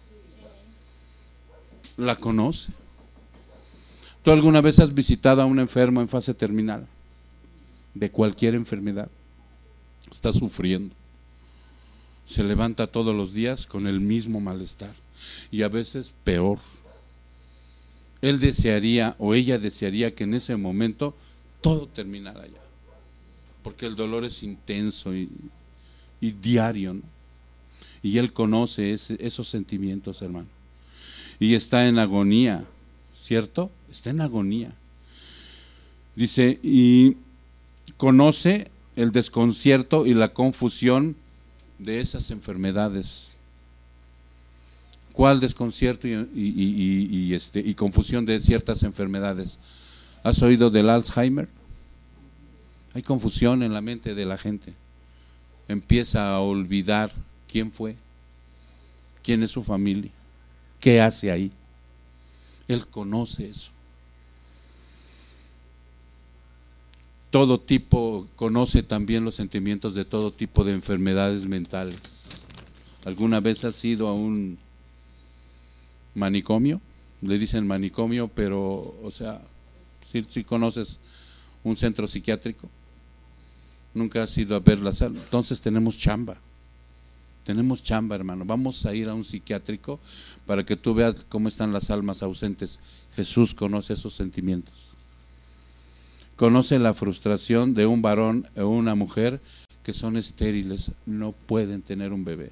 La conoce. ¿Tú alguna vez has visitado a un enfermo en fase terminal? De cualquier enfermedad. Está sufriendo. Se levanta todos los días con el mismo malestar y a veces peor. Él desearía o ella desearía que en ese momento todo terminara ya, porque el dolor es intenso y, y diario, ¿no? Y él conoce ese, esos sentimientos, hermano, y está en agonía, ¿cierto? Está en agonía. Dice, y conoce el desconcierto y la confusión de esas enfermedades. ¿Cuál desconcierto y, y, y, y, este, y confusión de ciertas enfermedades? ¿Has oído del Alzheimer? Hay confusión en la mente de la gente. Empieza a olvidar quién fue, quién es su familia, qué hace ahí. Él conoce eso. Todo tipo, conoce también los sentimientos de todo tipo de enfermedades mentales. ¿Alguna vez has ido a un manicomio? Le dicen manicomio, pero, o sea, si, si conoces un centro psiquiátrico, nunca has ido a ver la sala. Entonces tenemos chamba, tenemos chamba, hermano. Vamos a ir a un psiquiátrico para que tú veas cómo están las almas ausentes. Jesús conoce esos sentimientos. Conoce la frustración de un varón o una mujer que son estériles, no pueden tener un bebé.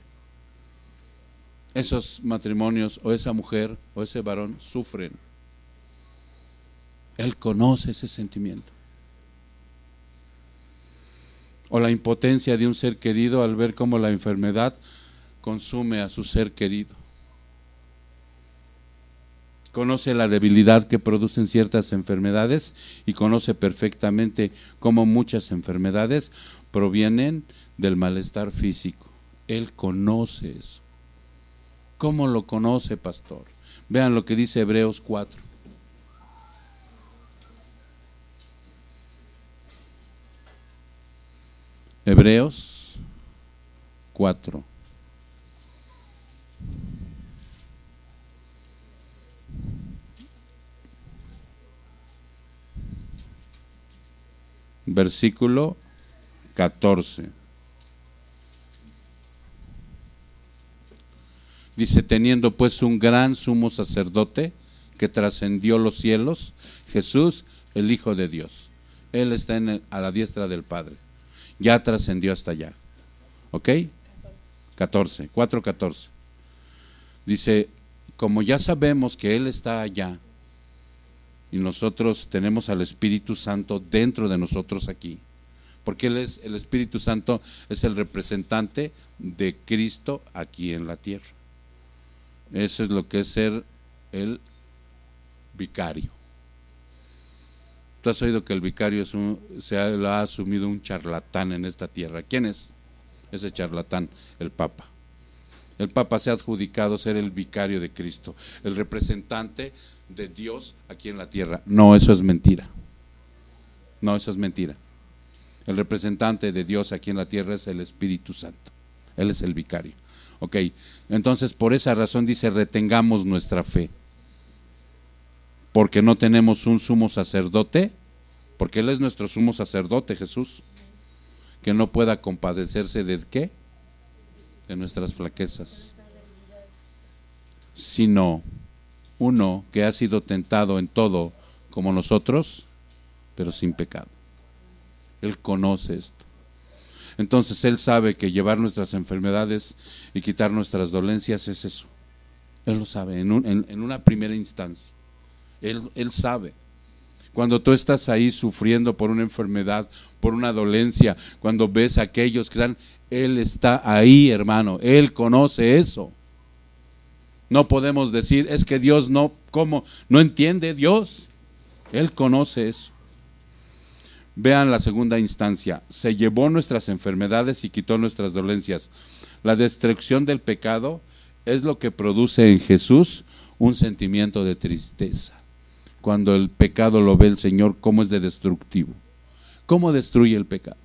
Esos matrimonios o esa mujer o ese varón sufren. Él conoce ese sentimiento. O la impotencia de un ser querido al ver cómo la enfermedad consume a su ser querido. Conoce la debilidad que producen ciertas enfermedades y conoce perfectamente cómo muchas enfermedades provienen del malestar físico. Él conoce eso. ¿Cómo lo conoce, pastor? Vean lo que dice Hebreos cuatro. Hebreos cuatro. Versículo catorce. Dice, teniendo pues un gran sumo sacerdote que trascendió los cielos, Jesús, el Hijo de Dios. Él está en el, a la diestra del Padre. Ya trascendió hasta allá. ¿Ok? catorce, cuatro catorce. Dice, como ya sabemos que Él está allá y nosotros tenemos al Espíritu Santo dentro de nosotros aquí, porque Él es, el Espíritu Santo es el representante de Cristo aquí en la tierra. Eso es lo que es ser el vicario. Tú has oído que el vicario es un, se ha, lo ha asumido un charlatán en esta tierra. ¿Quién es ese charlatán? El Papa. El Papa se ha adjudicado ser el vicario de Cristo, el representante de Dios aquí en la tierra. No, eso es mentira. No, eso es mentira. El representante de Dios aquí en la tierra es el Espíritu Santo. Él es el vicario. Ok, entonces por esa razón dice, retengamos nuestra fe. Porque no tenemos un sumo sacerdote, porque Él es nuestro sumo sacerdote, Jesús, que no pueda compadecerse de ¿qué? De nuestras flaquezas, sino uno que ha sido tentado en todo como nosotros, pero sin pecado. Él conoce esto. Entonces Él sabe que llevar nuestras enfermedades y quitar nuestras dolencias es eso. Él lo sabe en, un, en, en una primera instancia. Él, él sabe. Cuando tú estás ahí sufriendo por una enfermedad, por una dolencia, cuando ves a aquellos que están, Él está ahí, hermano. Él conoce eso. No podemos decir, es que Dios no, ¿cómo? No entiende Dios. Él conoce eso. Vean la segunda instancia. Se llevó nuestras enfermedades y quitó nuestras dolencias. La destrucción del pecado es lo que produce en Jesús un sentimiento de tristeza. Cuando el pecado lo ve el Señor, ¿cómo es de destructivo? ¿Cómo destruye el pecado?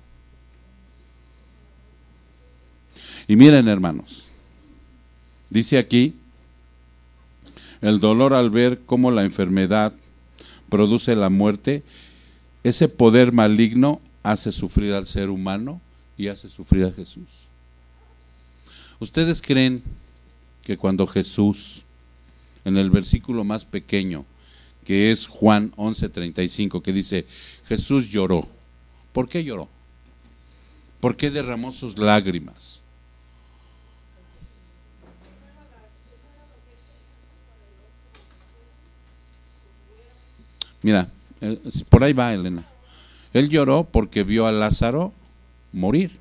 Y miren, hermanos, dice aquí, el dolor al ver cómo la enfermedad produce la muerte, ese poder maligno hace sufrir al ser humano y hace sufrir a Jesús. ¿Ustedes creen que cuando Jesús, en el versículo más pequeño, que es Juan once treinta y cinco, que dice, Jesús lloró? ¿Por qué lloró? ¿Por qué derramó sus lágrimas? Mira, por ahí va Elena. Él lloró porque vio a Lázaro morir.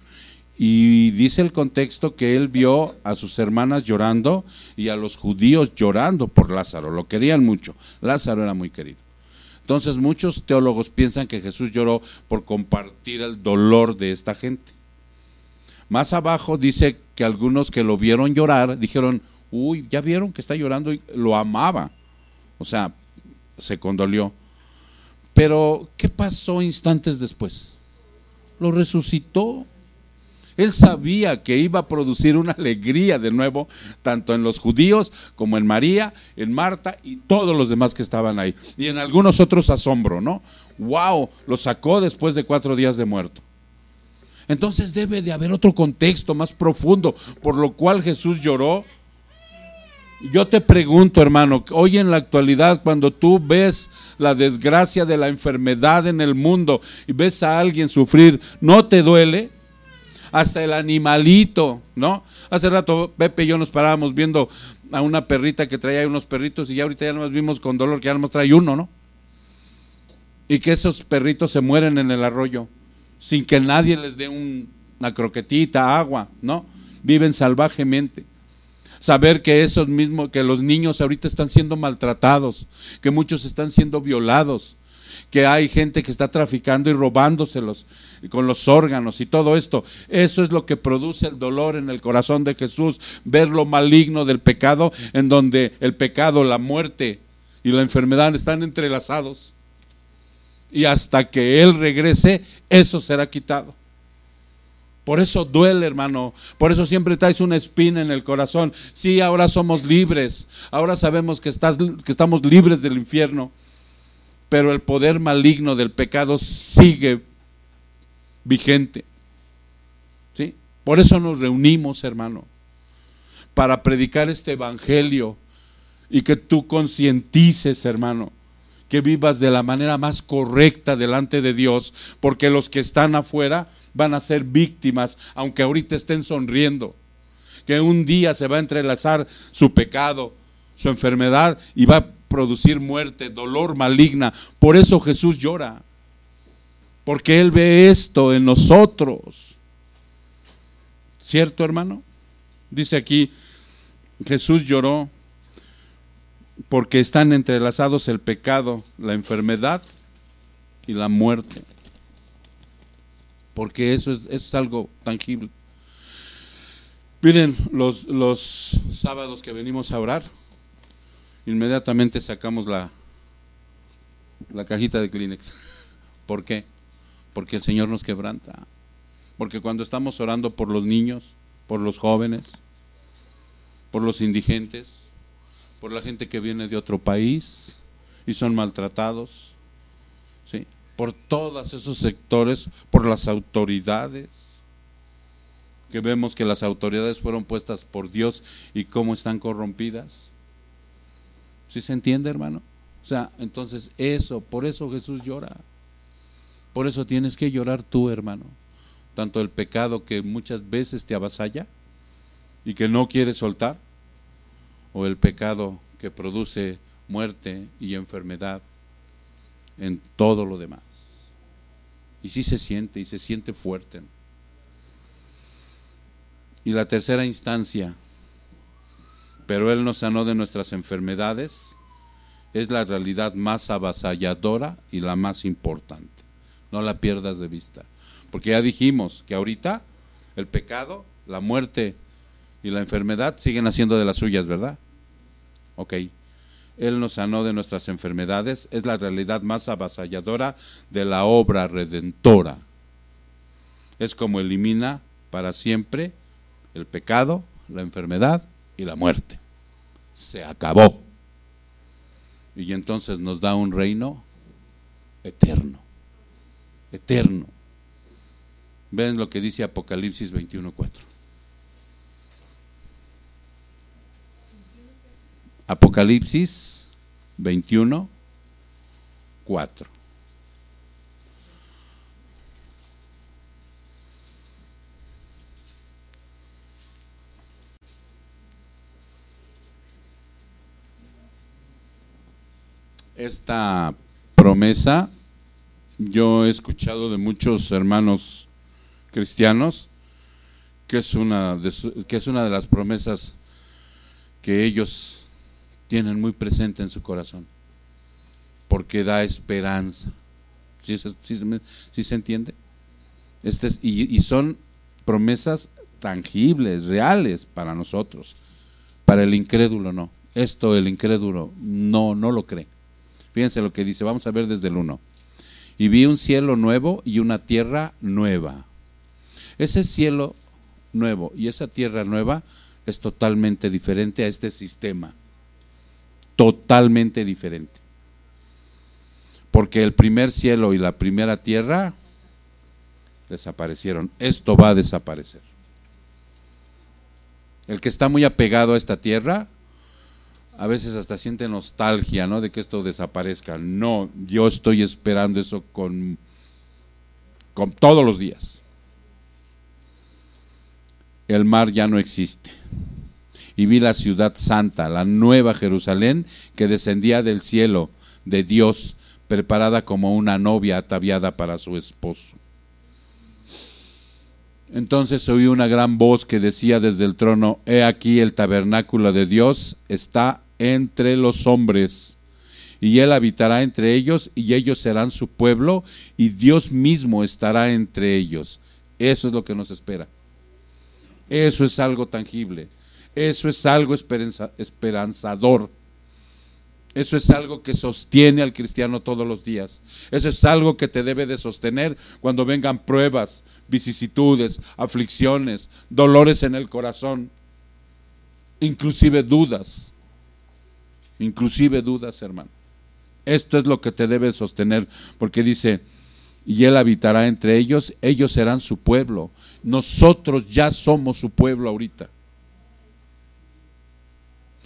Y dice el contexto que él vio a sus hermanas llorando y a los judíos llorando por Lázaro, lo querían mucho. Lázaro era muy querido. Entonces muchos teólogos piensan que Jesús lloró por compartir el dolor de esta gente. Más abajo dice que algunos que lo vieron llorar dijeron, uy, ya vieron que está llorando, y lo amaba. O sea, se condolió. Pero ¿qué pasó instantes después? Lo resucitó. Él sabía que iba a producir una alegría de nuevo, tanto en los judíos como en María, en Marta y todos los demás que estaban ahí. Y en algunos otros asombro, ¿no? ¡Wow! Lo sacó después de cuatro días de muerto. Entonces debe de haber otro contexto más profundo, por lo cual Jesús lloró. Yo te pregunto, hermano, hoy en la actualidad, cuando tú ves la desgracia de la enfermedad en el mundo y ves a alguien sufrir, ¿no te duele? Hasta el animalito, ¿no? Hace rato Pepe y yo nos parábamos viendo a una perrita que traía unos perritos y ya ahorita ya nos vimos con dolor que ya nos trae uno, ¿no? Y que esos perritos se mueren en el arroyo sin que nadie les dé un, una croquetita, agua, ¿no? Viven salvajemente. Saber que esos mismos, que los niños ahorita están siendo maltratados, que muchos están siendo violados, que hay gente que está traficando y robándoselos con los órganos y todo esto. Eso es lo que produce el dolor en el corazón de Jesús, ver lo maligno del pecado, en donde el pecado, la muerte y la enfermedad están entrelazados, y hasta que Él regrese, eso será quitado. Por eso duele, hermano. Por eso siempre traes una espina en el corazón. Sí, ahora somos libres, ahora sabemos que, estás, que estamos libres del infierno, pero el poder maligno del pecado sigue vigente. ¿Sí? Por eso nos reunimos, hermano, para predicar este evangelio y que tú concientices, hermano, que vivas de la manera más correcta delante de Dios, porque los que están afuera van a ser víctimas, aunque ahorita estén sonriendo, que un día se va a entrelazar su pecado, su enfermedad, y va a producir muerte, dolor maligna. Por eso Jesús llora, porque Él ve esto en nosotros. ¿Cierto, hermano? Dice aquí, Jesús lloró porque están entrelazados el pecado, la enfermedad y la muerte. Porque eso es, eso es algo tangible. Miren, los, los sábados que venimos a orar, inmediatamente sacamos la, la cajita de Kleenex. ¿Por qué? Porque el Señor nos quebranta. Porque cuando estamos orando por los niños, por los jóvenes, por los indigentes, por la gente que viene de otro país y son maltratados, ¿sí?, por todos esos sectores, por las autoridades, que vemos que las autoridades fueron puestas por Dios y cómo están corrompidas. ¿Sí se entiende, hermano? O sea, entonces eso, por eso Jesús llora. Por eso tienes que llorar tú, hermano. Tanto el pecado que muchas veces te avasalla y que no quieres soltar, o el pecado que produce muerte y enfermedad en todo lo demás. Y sí se siente, y se siente fuerte. Y la tercera instancia, pero Él nos sanó de nuestras enfermedades, es la realidad más avasalladora y la más importante. No la pierdas de vista, porque ya dijimos que ahorita el pecado, la muerte y la enfermedad siguen haciendo de las suyas, ¿verdad? Ok, Él nos sanó de nuestras enfermedades, es la realidad más avasalladora de la obra redentora. Es como elimina para siempre el pecado, la enfermedad y la muerte. Se acabó. Y entonces nos da un reino eterno, eterno. Ven lo que dice Apocalipsis veintiuno cuatro. Apocalipsis veintiuno cuatro. Esta promesa yo he escuchado de muchos hermanos cristianos que es una de, su, que es una de las promesas que ellos tienen muy presente en su corazón, porque da esperanza. ¿Sí, sí, sí, sí se entiende? Este es, y, y son promesas tangibles, reales para nosotros. Para el incrédulo no. Esto el incrédulo no, no lo cree. Fíjense lo que dice, vamos a ver desde el uno. Y vi un cielo nuevo y una tierra nueva. Ese cielo nuevo y esa tierra nueva es totalmente diferente a este sistema. Totalmente diferente. Porque el primer cielo y la primera tierra desaparecieron. Esto va a desaparecer. El que está muy apegado a esta tierra a veces hasta siente nostalgia, ¿no?, de que esto desaparezca. No, yo estoy esperando eso con, con todos los días. El mar ya no existe. Y vi la ciudad santa, la nueva Jerusalén, que descendía del cielo de Dios, preparada como una novia ataviada para su esposo. Entonces oí una gran voz que decía desde el trono: he aquí el tabernáculo de Dios está entre los hombres, y Él habitará entre ellos, y ellos serán su pueblo, y Dios mismo estará entre ellos. Eso es lo que nos espera. Eso es algo tangible. Eso es algo esperanza, esperanzador. Eso es algo que sostiene al cristiano todos los días. Eso es algo que te debe de sostener cuando vengan pruebas, vicisitudes, aflicciones, dolores en el corazón, inclusive dudas. Inclusive dudas, hermano. Esto es lo que te debe sostener, porque dice: y Él habitará entre ellos, ellos serán su pueblo. Nosotros ya somos su pueblo ahorita.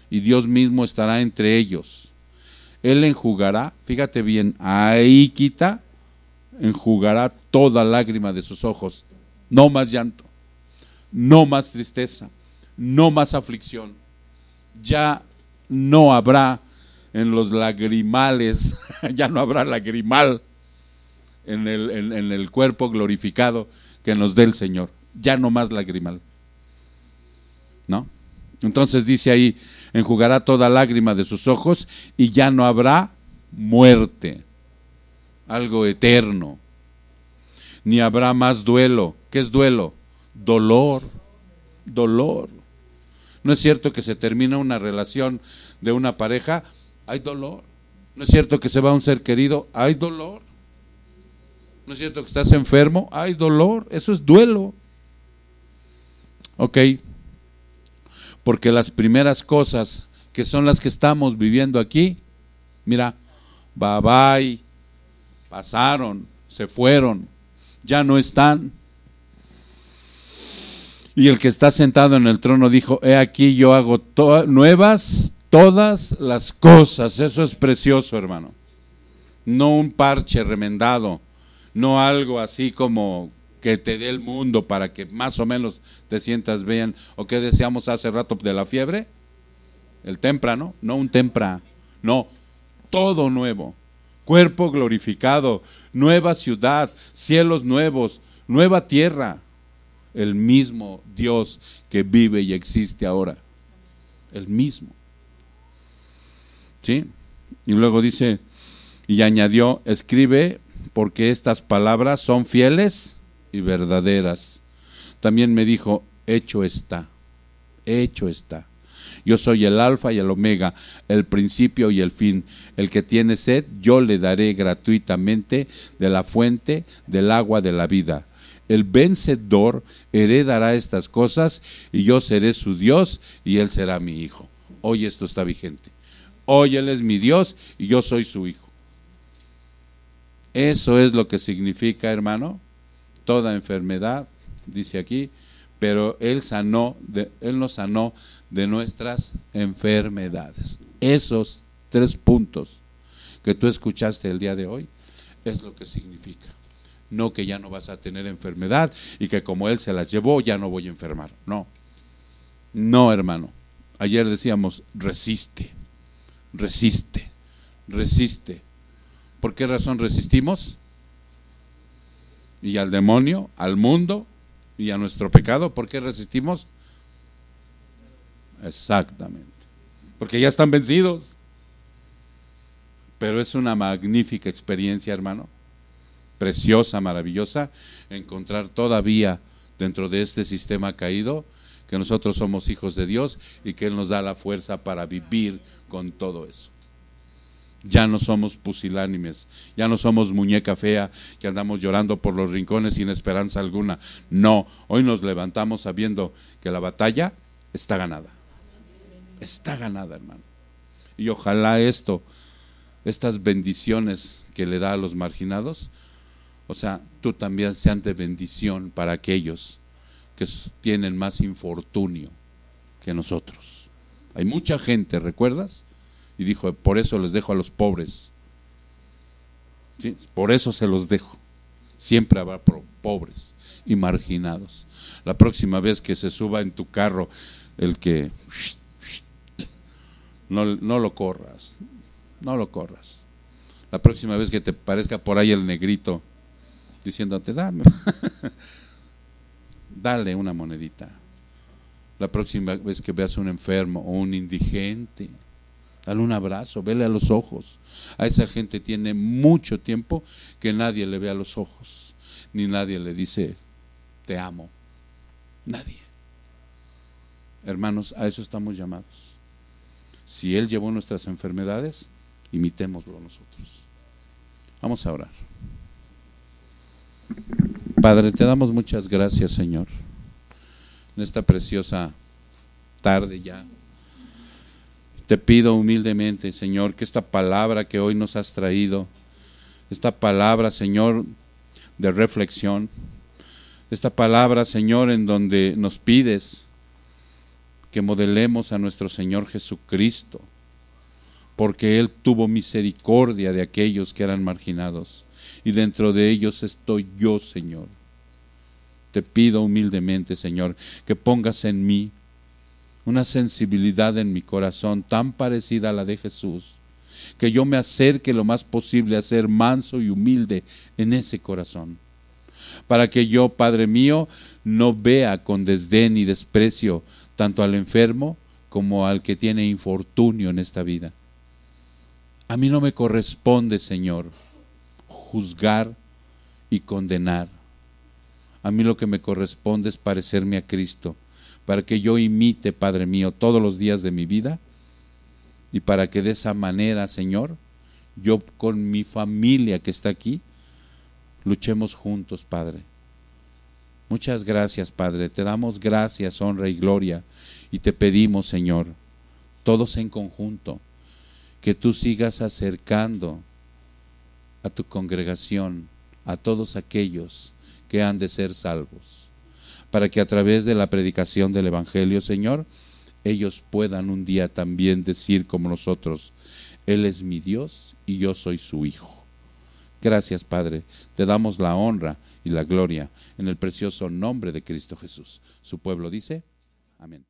y Dios mismo estará entre ellos. Él enjugará, fíjate bien, ahí quita, enjugará toda lágrima de sus ojos. No más llanto, no más tristeza, no más aflicción. Ya no habrá en los lagrimales, ya no habrá lagrimal en el, en, en el cuerpo glorificado que nos dé el Señor. Ya no más lagrimal, ¿no? Entonces dice ahí, enjugará toda lágrima de sus ojos y ya no habrá muerte, algo eterno, ni habrá más duelo. ¿Qué es duelo? Dolor, dolor. ¿No es cierto que se termina una relación de una pareja? Hay dolor. ¿No es cierto que se va un ser querido? Hay dolor. ¿No es cierto que estás enfermo? Hay dolor. Eso es duelo. Ok. Porque las primeras cosas que son las que estamos viviendo aquí, mira, bye bye, pasaron, se fueron, ya no están. Y el que está sentado en el trono dijo, he aquí yo hago to- nuevas todas las cosas. Eso es precioso, hermano. No un parche remendado, no algo así como que te dé el mundo para que más o menos te sientas bien. ¿O qué decíamos hace rato de la fiebre? El tempra, ¿no? No un tempra, no, todo nuevo, cuerpo glorificado, nueva ciudad, cielos nuevos, nueva tierra. El mismo Dios que vive y existe ahora, el mismo. ¿Sí? Y luego dice, y añadió, escribe porque estas palabras son fieles y verdaderas. También me dijo, hecho está, hecho está. Yo soy el alfa y el omega, el principio y el fin. El que tiene sed, yo le daré gratuitamente de la fuente del agua de la vida. El vencedor heredará estas cosas y yo seré su Dios y él será mi hijo. Hoy esto está vigente. Hoy él es mi Dios y yo soy su hijo. Eso es lo que significa, hermano, toda enfermedad, dice aquí, pero él sanó, de, él nos sanó de nuestras enfermedades. Esos tres puntos que tú escuchaste el día de hoy es lo que significa. No que ya no vas a tener enfermedad y que como él se las llevó ya no voy a enfermar. No, no, hermano. Ayer decíamos, resiste, resiste, resiste. ¿Por qué razón resistimos? Y al demonio, al mundo y a nuestro pecado, ¿por qué resistimos? Exactamente, porque ya están vencidos. Pero es una magnífica experiencia, hermano, preciosa, maravillosa, encontrar todavía dentro de este sistema caído que nosotros somos hijos de Dios y que Él nos da la fuerza para vivir con todo eso. Ya no somos pusilánimes, ya no somos muñeca fea que andamos llorando por los rincones sin esperanza alguna. No, hoy nos levantamos sabiendo que la batalla está ganada. Está ganada, hermano. Y ojalá esto, estas bendiciones que le da a los marginados, o sea, tú también sean de bendición para aquellos que tienen más infortunio que nosotros. Hay mucha gente, ¿recuerdas? Y dijo, por eso les dejo a los pobres. ¿Sí? Por eso se los dejo. Siempre habrá pobres y marginados. La próxima vez que se suba en tu carro el que... No, no lo corras, no lo corras. La próxima vez que te parezca por ahí el negrito diciéndote, dame, dale una monedita. La próxima vez que veas a un enfermo o un indigente, dale un abrazo, vele a los ojos. A esa gente tiene mucho tiempo que nadie le ve a los ojos, ni nadie le dice, te amo. Nadie. Hermanos, a eso estamos llamados. Si Él llevó nuestras enfermedades, imitémoslo nosotros. Vamos a orar. Padre, te damos muchas gracias, Señor, en esta preciosa tarde ya. Te pido humildemente, Señor, que esta palabra que hoy nos has traído, esta palabra, Señor, de reflexión, esta palabra, Señor, en donde nos pides que modelemos a nuestro Señor Jesucristo, porque Él tuvo misericordia de aquellos que eran marginados, y dentro de ellos estoy yo, Señor. Te pido humildemente, Señor, que pongas en mí una sensibilidad en mi corazón tan parecida a la de Jesús, que yo me acerque lo más posible a ser manso y humilde en ese corazón, para que yo, Padre mío, no vea con desdén y desprecio tanto al enfermo como al que tiene infortunio en esta vida. A mí no me corresponde, Señor, juzgar y condenar. A mí lo que me corresponde es parecerme a Cristo, para que yo imite, Padre mío, todos los días de mi vida, y para que de esa manera, Señor, yo con mi familia que está aquí, luchemos juntos, Padre. Muchas gracias, Padre. Te damos gracias, honra y gloria, y te pedimos, Señor, todos en conjunto, que tú sigas acercando a tu congregación, a todos aquellos que han de ser salvos, para que a través de la predicación del Evangelio, Señor, ellos puedan un día también decir como nosotros: Él es mi Dios y yo soy su Hijo. Gracias, Padre. Te damos la honra y la gloria en el precioso nombre de Cristo Jesús. Su pueblo dice: amén.